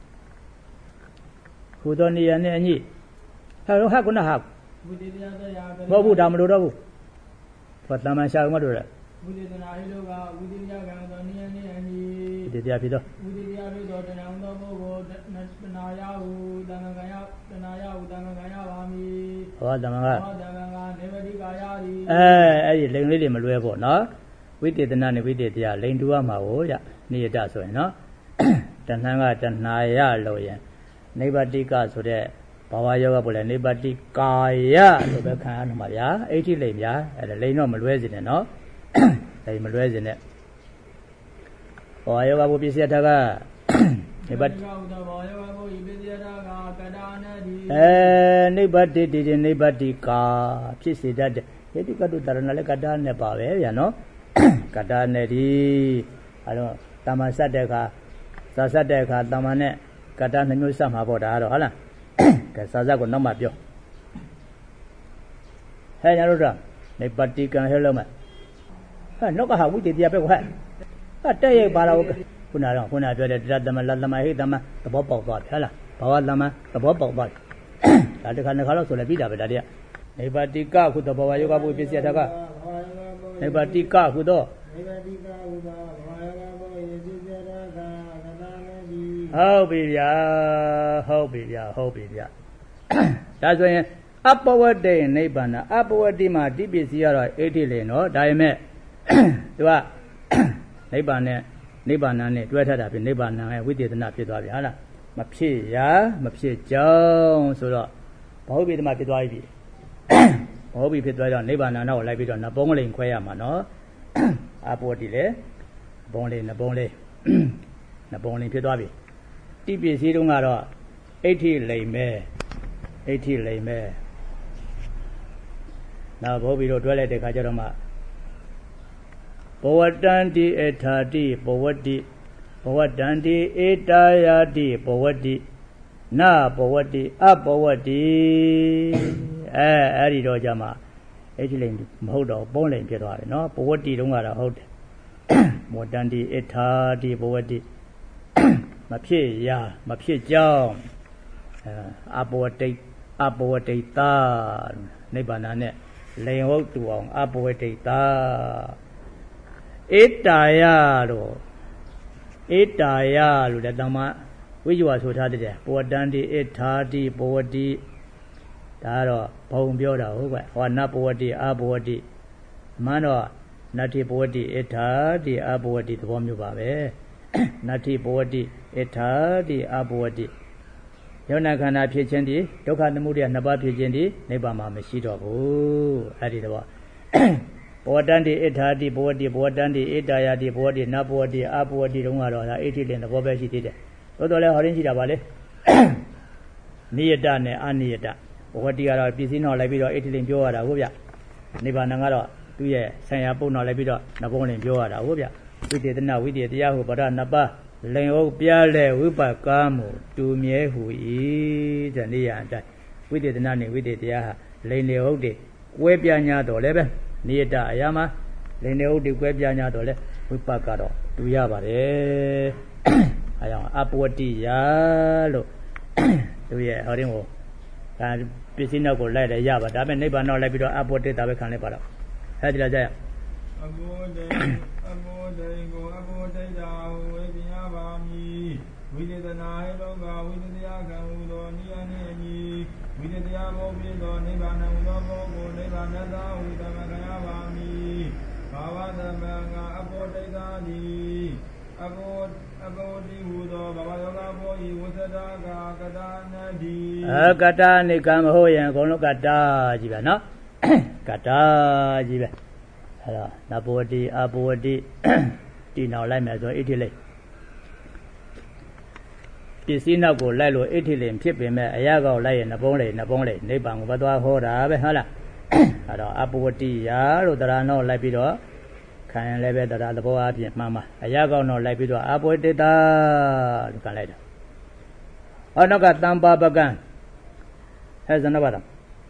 Who don't need any? Hello, how can I have? We did the other yard. What would Amado? What Laman shall murder? We did an Iloga, we did Yagan, and Did the Apido? we did the Apido, and I'm not going to Naya, Danagaya, Danaya, Danagaya, Ami. Oh, Damaga. Never dig Ayari. Eh, Lady Maluevo, no? We did the nanny, we did the lane to Amao, ya, near that way, no? Dananga, Danaya, lawyer. Neighbor Dika, so there. Power yoga, anybody Kaya, Lubecan, Maria, eighty lane, and a lane of resident, no? They may resident. Or yoga will be set aga. Anybody did anybody car, she said that he got to Taranaka Nepal, you know? Kataneri, I don't Tamasadeka, Sasadeka, Tamane, Katan knew somehow about Hala. Sazago no mapio. Hey, Naruda, the party can hello me. No, how we did the apple hat. I tell you about when I don't, when I do that, the Malama, the Bob of God, Hella, Power Lama, the Bob of God. I can't call so the vida, but idea. Neighbor car who the Boa Yoga will be set up. Neighbor car who do. How be ya, how be ya, how be ya. That's why upward day in Nabana, upward dima, D B C R eighty lane, or diamond. Do I? Nabana, Nabana, dwetted up in Nabana, we did not get Aviana. Mapsi, ya, Mapsi Jones, so Bobby the Mapidoivi. Bobby Pitway on Nabana, no, like it on a bone in Quayama, no? Upward delay, bone in a bone, a bone in Pidovi. D B C don't are eighty lame, eighty lame. Now, Bobby wrote well at the Kajarama. Powatandi etadi, Powati, Powatandi etayadi, Powati, Na Powati, Apowati, eh, Arido Jama, eighty lane, Modo, Bone, no, Powati don't are a hold. Modandi etadi, Powati. Mapie ya, Mapie Jam, Aboate, Aboate ta, Nebanane, lay out to on Aboate ta. Etayalo, Etayalo, the Dama, which was what had it, Boadandi, Etadi, Boadi, Taro, Pombioda, or Napoadi, Aboadi, Mano, Nati Boadi, Etadi, Aboadi, the Womubabe. Nati Boadi, Etadi, Aboadi. Yonakana Pichendi, Tokanamudi and Naba Pichendi, Nebama Meshido, oh, Adidaba. Boadandi, Etadi, Boadi, Boadandi, Etayadi, Boadi, Naboadi, Aboadi, Rumara, eighty in the Bobashi did. Odola Horinja Valley Niadane, Aniada. What the other Pisino, Labido, eighty in Joada, Ubia. Nibanangara, two years, Sayapuna, Labido, Nabon in Joada, Ubia. We did now, we did Yahoo, but Naba, Leo Piale, Upa Camu, two me who is and the we did none, we did Yaha, Lane Ode, Webiana Dolebe, near Dayama, Lane Ode, Webiana Dole, Upa Caro, to Yabare. I am upward yalo. Do ye, Horimo? ဒါပစ္စည်းနောက်ကိုလိုက်တယ်ရပါဒါပေမဲ့နိဗ္ဗာန်တော့လိုက်ပြီးတော့အဘောတိတာပဲခံလိုက်ပါတော့အဲဒီလားကြရအဘောတိအဘောတိကိုအဘောတိတာဝေပြာပါမည်ဝိသေသနာဟေလောကဝိသေတရားကံဟူသောနိယနှင့်အညီဝိသေတရားဘောဖြစ်သောနိဗ္ဗာန်ဟူသောဘောကိုနိဗ္ဗာန်သာဟူသမခံရပါမည်ဘာဝသမံကအဘောတိတာသည်အဘောအဘောတိဟူသောဘာဝယောဂဘောဤဝသတာကကတာနတိအကတာနိကံမဟုတ်ရင်အကုန်လုံးကတာကြီးပဲနော်ကတာကြီးပဲအဲ့တော့နဘောတိအဘောတိဒီနောက်လိုက်မယ်ဆိုဣတိလိပစ္စည်းနောက်ကိုလိုက်လို့ဣတိလိဖြစ်ပေမဲ့အရာကောက်လိုက်ရင်နှပုံးလေနှပုံးလေနိဗ္ဗာန်ကိုဘသွားဟောတာပဲဟုတ်လားအဲ့တော့အဘောတိယာလို့တရားနောက်လိုက်ပြီးတော့ခံရင်လည်းပဲတရားသဘောအပြင်မှန်ပါအရာကောက်နောက်လိုက်ပြီးတော့အဘောတိတာလို့ခံလိုက်တာဟောနောက်ကတမ္ပါပကံဟဲ့ဇနဘာတာ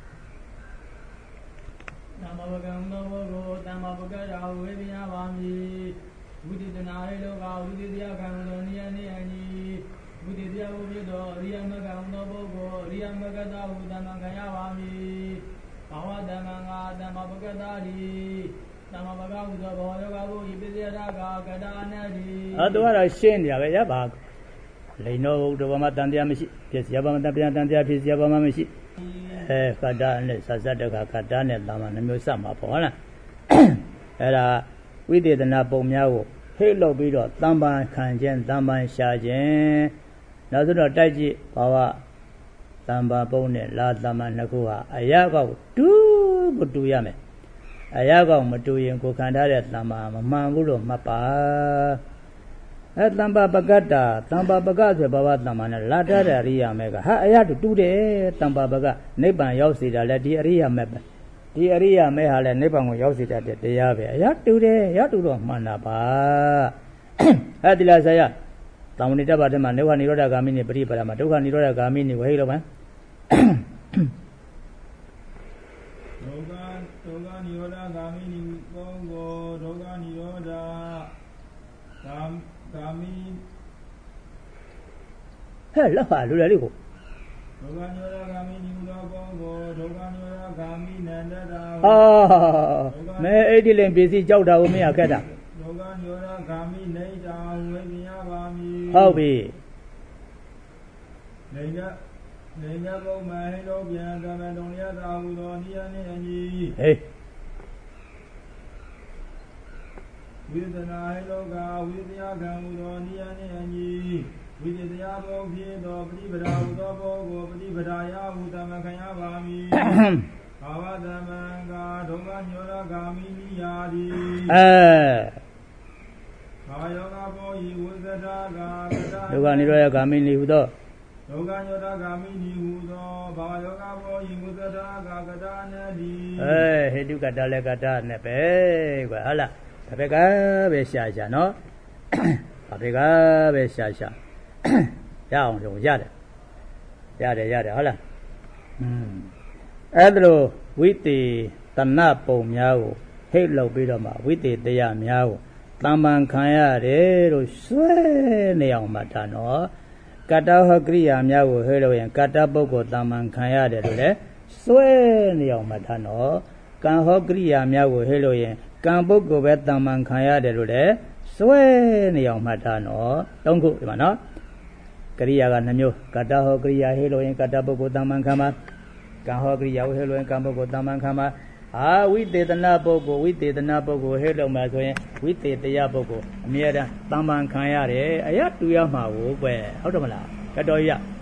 တမ္ပါပကံသောဘောကိုတမ္ပါပကရာဝေပြာပါမည်ဝိသေသနာဟေလောကဝိသေတရားကံသောနိယနှင့်အညီဝိသေတရားဘုဖြစ်သောအရိယမကံသောပုဂ္ဂိုလ်အရိယမကတာဟုတမံခံရပါမည်ဘာဝတမံကတမ္မာပကတာတိတမ္မာပကဟုသောဘောယောဂဘုဤပစ္စယတာကကတာနတိအဲ့တော့တော့ရှင်းနေရပဲရပါလိန်တော်ဘုဒ္ဓဘာမှတန်တရားမရှိပြည့်စရာဘာမှတန်တရားတန်တရားဖြစ်စရာဘာမှမရှိအဲကတာနဲ့သဇတ်တကကတာနဲ့တာမနှမျိုးစမှာပေါ့ဟုတ်လားအဲ့ဒါဝိသေသနာပုံများကိုဟိတ်လုပ်ပြီးတော့တမ္ပန်ခံခြင်းတမ္ပန်ရှာခြင်းနောက်ဆိုတော့တိုက်ကြည့်ဘာဝတမ္ပါပုံနဲ့လာတမ္ပန်နှစ်ခုဟာအရာကောက်တူကိုတူရမယ်အရာကောက်မတူရင်ကိုခံထားတဲ့တမ္ပါမမှန်ဘူးလို့မှတ်ပါအဲတမ္ပါပကတ္တာတမ္ပါပကဆိုဘာဝတမ္ပါနဲ့လာတတ်တဲ့အရိယာမဲကဟာအရာတူတူတယ်တမ္ပါပကနိဗ္ဗာန်ရောက်စေတာလဲဒီအရိယာမဲပဲဒီအရိယာမဲဟာလဲနိဗ္ဗာန်ကိုရောက်စေတတ်တဲ့တရားပဲအရာတူတယ်ရတူတော့မှန်တာပါအဲဒီလားဆရာတောင်းနေတဲ့ဘာထဲမှာနိဗ္ဗာန်နိရောဓဂာမိနိပရိပရမှာဒုက္ခနိရောဓဂာမိနိဝဟိလောပံဒုက္ခဒုက္ခနိရောဓဂာမိနိဘောကိုဒုက္ခနိရောဓဂာဂာမိဟဲ့လောက်ပါလူလေလေးကိုဒုက္ခနိရောဓဂာမိနိဘောကိုဒုက္ခနိရောဓဂာမိနန္တတာဟာမဲအဲ့ဒီလင်ပစ္စည်းကြောက်တာကိုမရခက်တာဒုက္ခနိရောဓဂာမိနေတာဝေပြာပါမည်ဟုတ်ပြီနေကနေကဘုံမဟိလောပြန်ကမတုံရတာဟူသောနိယနှင့်အညီဟေးဝိသနာဟိလောကဝိတရားကံဟူသောနိယနှင့်အညီဝိတရားဘုံဖြစ်သောပฏิပဒါဟူသောဘောကိုပฏิပဒါယဟူသမခံရပါမည်ဘာဝသမံကဒုက္ခညောရဂာမိနိယာတိအဲဘာယောဂဘောဤဝိသတာကကတာဒုက္ခနိရောဓဂာမိနိဟူသောဒုက္ခညောရဂာမိနိဟူသောဘာယောဂဘောဤဝိသတာကကတာနတိအဲဟေတုကတာလည်းကတာနဲ့ပဲကွာဟုတ်လားဒါပဲကပဲရှာရှာနော်ဒါပဲကပဲရှာရှာရအောင်လို့ရတယ်ရတယ်ရတယ်ဟုတ်လားอืมအဲ့ဒါလိုဝိသေတဏပုံများကိုဟိတ်လောက်ပြီးတော့မှဝိသေတရားများကိုတမ္ပံခံရတယ်လို့ဆွဲနေအောင်မှတာနော်ကတ္တဟကရိယာများကိုဟိတ်လို့ရင်ကတ္တပုဂ္ဂိုလ်တမ္ပံခံရတယ်လို့လဲဆွဲနေအောင်မှတာနော်ကံဟောကရိယာများကိုဟိတ်လို့ရင်ကံပုဂ္ဂိုလ်ပဲတမ္ပံခံရတယ်လို့လဲဆွဲနေအောင်မှတာနော်သုံးခုဒီမှာနော်ကရိယာကနှမျိုးကတ္တဟောကရိယာဟိတ်လို့ရင်ကတ္တပုဂ္ဂိုလ်တမ္ပံခံပါကံဟောကရိယာဝဟိလို့ရင်ကံပုဂ္ဂိုလ်တမ္ပံခံပါအာဝိသေသနာပုဂ္ဂိုလ်ဝိသေသနာပုဂ္ဂိုလ်ဟဲ့လို့မှဆိုရင်ဝိသေတရားပုဂ္ဂိုလ်အမြဲတမ်းတမ္ပံခံရတယ်အရာတူရမှာကိုပဲဟုတ်တယ်မလားကတော်ကြီး